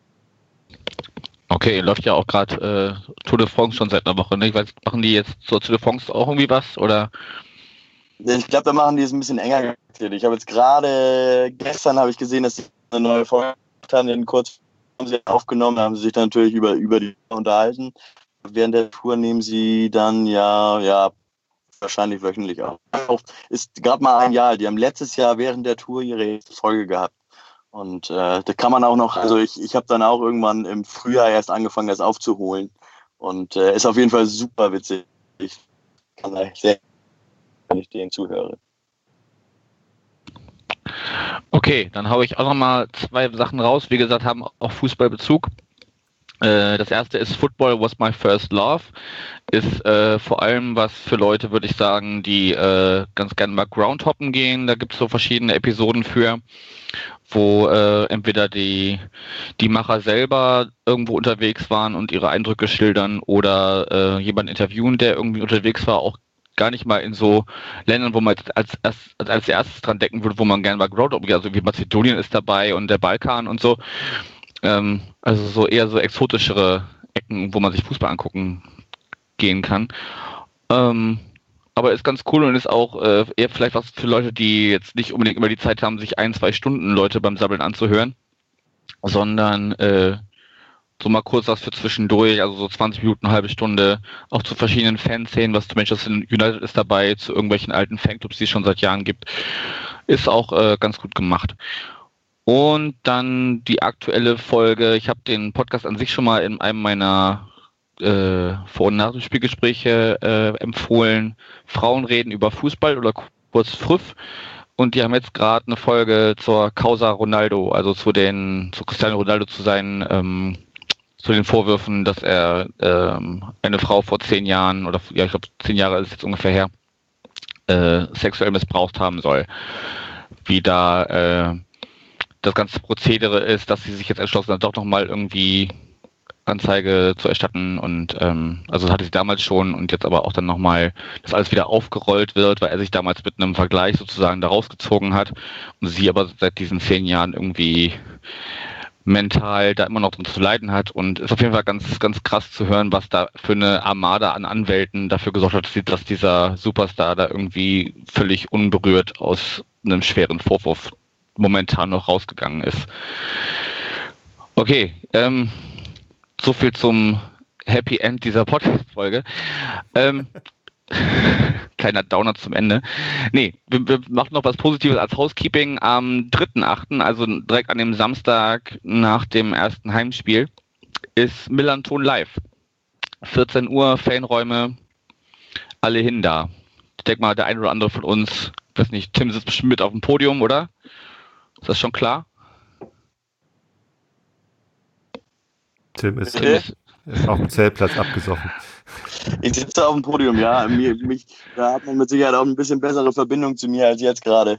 Okay, läuft ja auch gerade äh, Tour de France schon seit einer Woche, ne? Ich weiß, machen die jetzt zur Tour de France auch irgendwie was, oder? Ich glaube, da machen die es ein bisschen enger. Ich habe jetzt gerade, gestern habe ich gesehen, dass sie eine neue Folge haben, den kurz haben sie aufgenommen, da haben sie sich dann natürlich über, über die unterhalten. Während der Tour nehmen sie dann ja, ja, wahrscheinlich wöchentlich auf. Ist gerade mal ein Jahr, die haben letztes Jahr während der Tour ihre erste Folge gehabt. Und äh, da kann man auch noch, also ich, ich habe dann auch irgendwann im Frühjahr erst angefangen, das aufzuholen. Und äh, ist auf jeden Fall super witzig. Ich kann da sehr, wenn ich denen zuhöre. Okay, dann haue ich auch nochmal zwei Sachen raus. Wie gesagt, haben auch Fußballbezug. Äh, das erste ist Football was my first love. Ist äh, vor allem was für Leute, würde ich sagen, die äh, ganz gerne mal Groundhoppen gehen. Da gibt es so verschiedene Episoden für, wo äh, entweder die, die Macher selber irgendwo unterwegs waren und ihre Eindrücke schildern oder äh, jemanden interviewen, der irgendwie unterwegs war, auch gar nicht mal in so Ländern, wo man als, als, als erstes dran denken würde, wo man gerne mal Groundhoppen geht, also wie Mazedonien ist dabei und der Balkan und so. Ähm, also so eher so exotischere Ecken, wo man sich Fußball angucken gehen kann. Ähm, aber ist ganz cool und ist auch äh, eher vielleicht was für Leute, die jetzt nicht unbedingt immer die Zeit haben, sich ein, zwei Stunden Leute beim Sabbeln anzuhören, sondern äh, so mal kurz was für zwischendurch, also so zwanzig Minuten, eine halbe Stunde, auch zu verschiedenen Fanszenen, was zu Manchester United ist dabei, zu irgendwelchen alten Fanclubs, die es schon seit Jahren gibt, ist auch äh, ganz gut gemacht. Und dann die aktuelle Folge, ich habe den Podcast an sich schon mal in einem meiner äh, Vor- und Nach dem Spielgespräche äh, empfohlen, Frauen reden über Fußball oder kurz Früff. Und die haben jetzt gerade eine Folge zur Causa Ronaldo, also zu den, zu Cristiano Ronaldo, zu seinen ähm, zu den Vorwürfen, dass er ähm, eine Frau vor zehn Jahren, oder ja, ich glaube zehn Jahre ist es jetzt ungefähr her, äh, sexuell missbraucht haben soll. Wie da äh, das ganze Prozedere ist, dass sie sich jetzt entschlossen hat, doch nochmal irgendwie Anzeige zu erstatten und ähm, also das hatte sie damals schon und jetzt aber auch dann nochmal, dass alles wieder aufgerollt wird, weil er sich damals mit einem Vergleich sozusagen da rausgezogen hat und sie aber seit diesen zehn Jahren irgendwie mental da immer noch drin zu leiden hat und ist auf jeden Fall ganz, ganz krass zu hören, was da für eine Armada an Anwälten dafür gesorgt hat, dass dieser Superstar da irgendwie völlig unberührt aus einem schweren Vorwurf momentan noch rausgegangen ist. Okay, ähm, so viel zum Happy End dieser Podcast-Folge. Ähm, kleiner Downer zum Ende. Nee, wir, wir machen noch was Positives als Housekeeping. Am dritten achten, also direkt an dem Samstag nach dem ersten Heimspiel, ist Millanton live. vierzehn Uhr, Fanräume, alle hin da. Ich denke mal, der ein oder andere von uns, ich weiß nicht, Tim sitzt bestimmt mit auf dem Podium, oder? Ist das schon klar? Tim ist, Tim ist auf dem Zeltplatz abgesoffen. Ich sitze auf dem Podium, ja. Mir, mich, da hat man mit Sicherheit auch ein bisschen bessere Verbindung zu mir als jetzt gerade.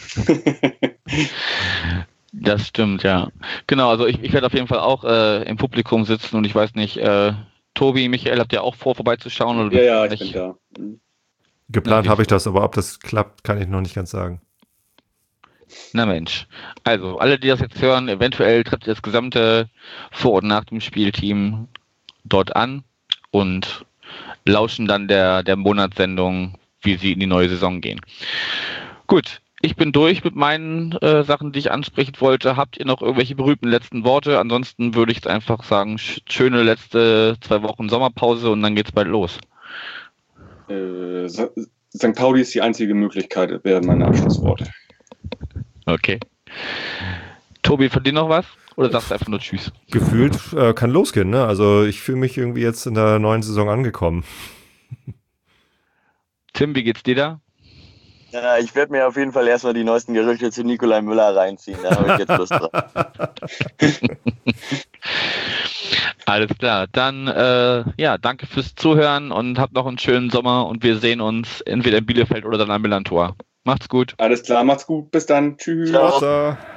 Das stimmt, ja. Genau, also ich, ich werde auf jeden Fall auch äh, im Publikum sitzen und ich weiß nicht, äh, Tobi, Michael, habt ihr auch vor, vorbeizuschauen? Oder ja, ja, ich bin da. Geplant habe ich das, aber ob das klappt, kann ich noch nicht ganz sagen. Na Mensch. Also, alle, die das jetzt hören, eventuell trifft das gesamte Vor- und Nach dem Spielteam dort an und lauschen dann der, der Monatssendung, wie sie in die neue Saison gehen. Gut, ich bin durch mit meinen äh, Sachen, die ich ansprechen wollte. Habt ihr noch irgendwelche berühmten letzten Worte? Ansonsten würde ich jetzt einfach sagen, sch- schöne letzte zwei Wochen Sommerpause und dann geht's bald los. Äh, Sankt Pauli ist die einzige Möglichkeit, wären meine Abschlussworte. Okay. Tobi, von dir noch was? Oder sagst du einfach nur Tschüss? Gefühlt äh, kann losgehen, ne? Also ich fühle mich irgendwie jetzt in der neuen Saison angekommen. Tim, wie geht's dir da? Ja, ich werde mir auf jeden Fall erstmal die neuesten Gerüchte zu Nikolai Müller reinziehen. Da habe ich jetzt Lust drauf. Alles klar. Dann, äh, ja, danke fürs Zuhören und habt noch einen schönen Sommer und wir sehen uns entweder in Bielefeld oder dann am Millantor. Macht's gut. Alles klar, macht's gut. Bis dann. Tschüss. Ciao. Ciao.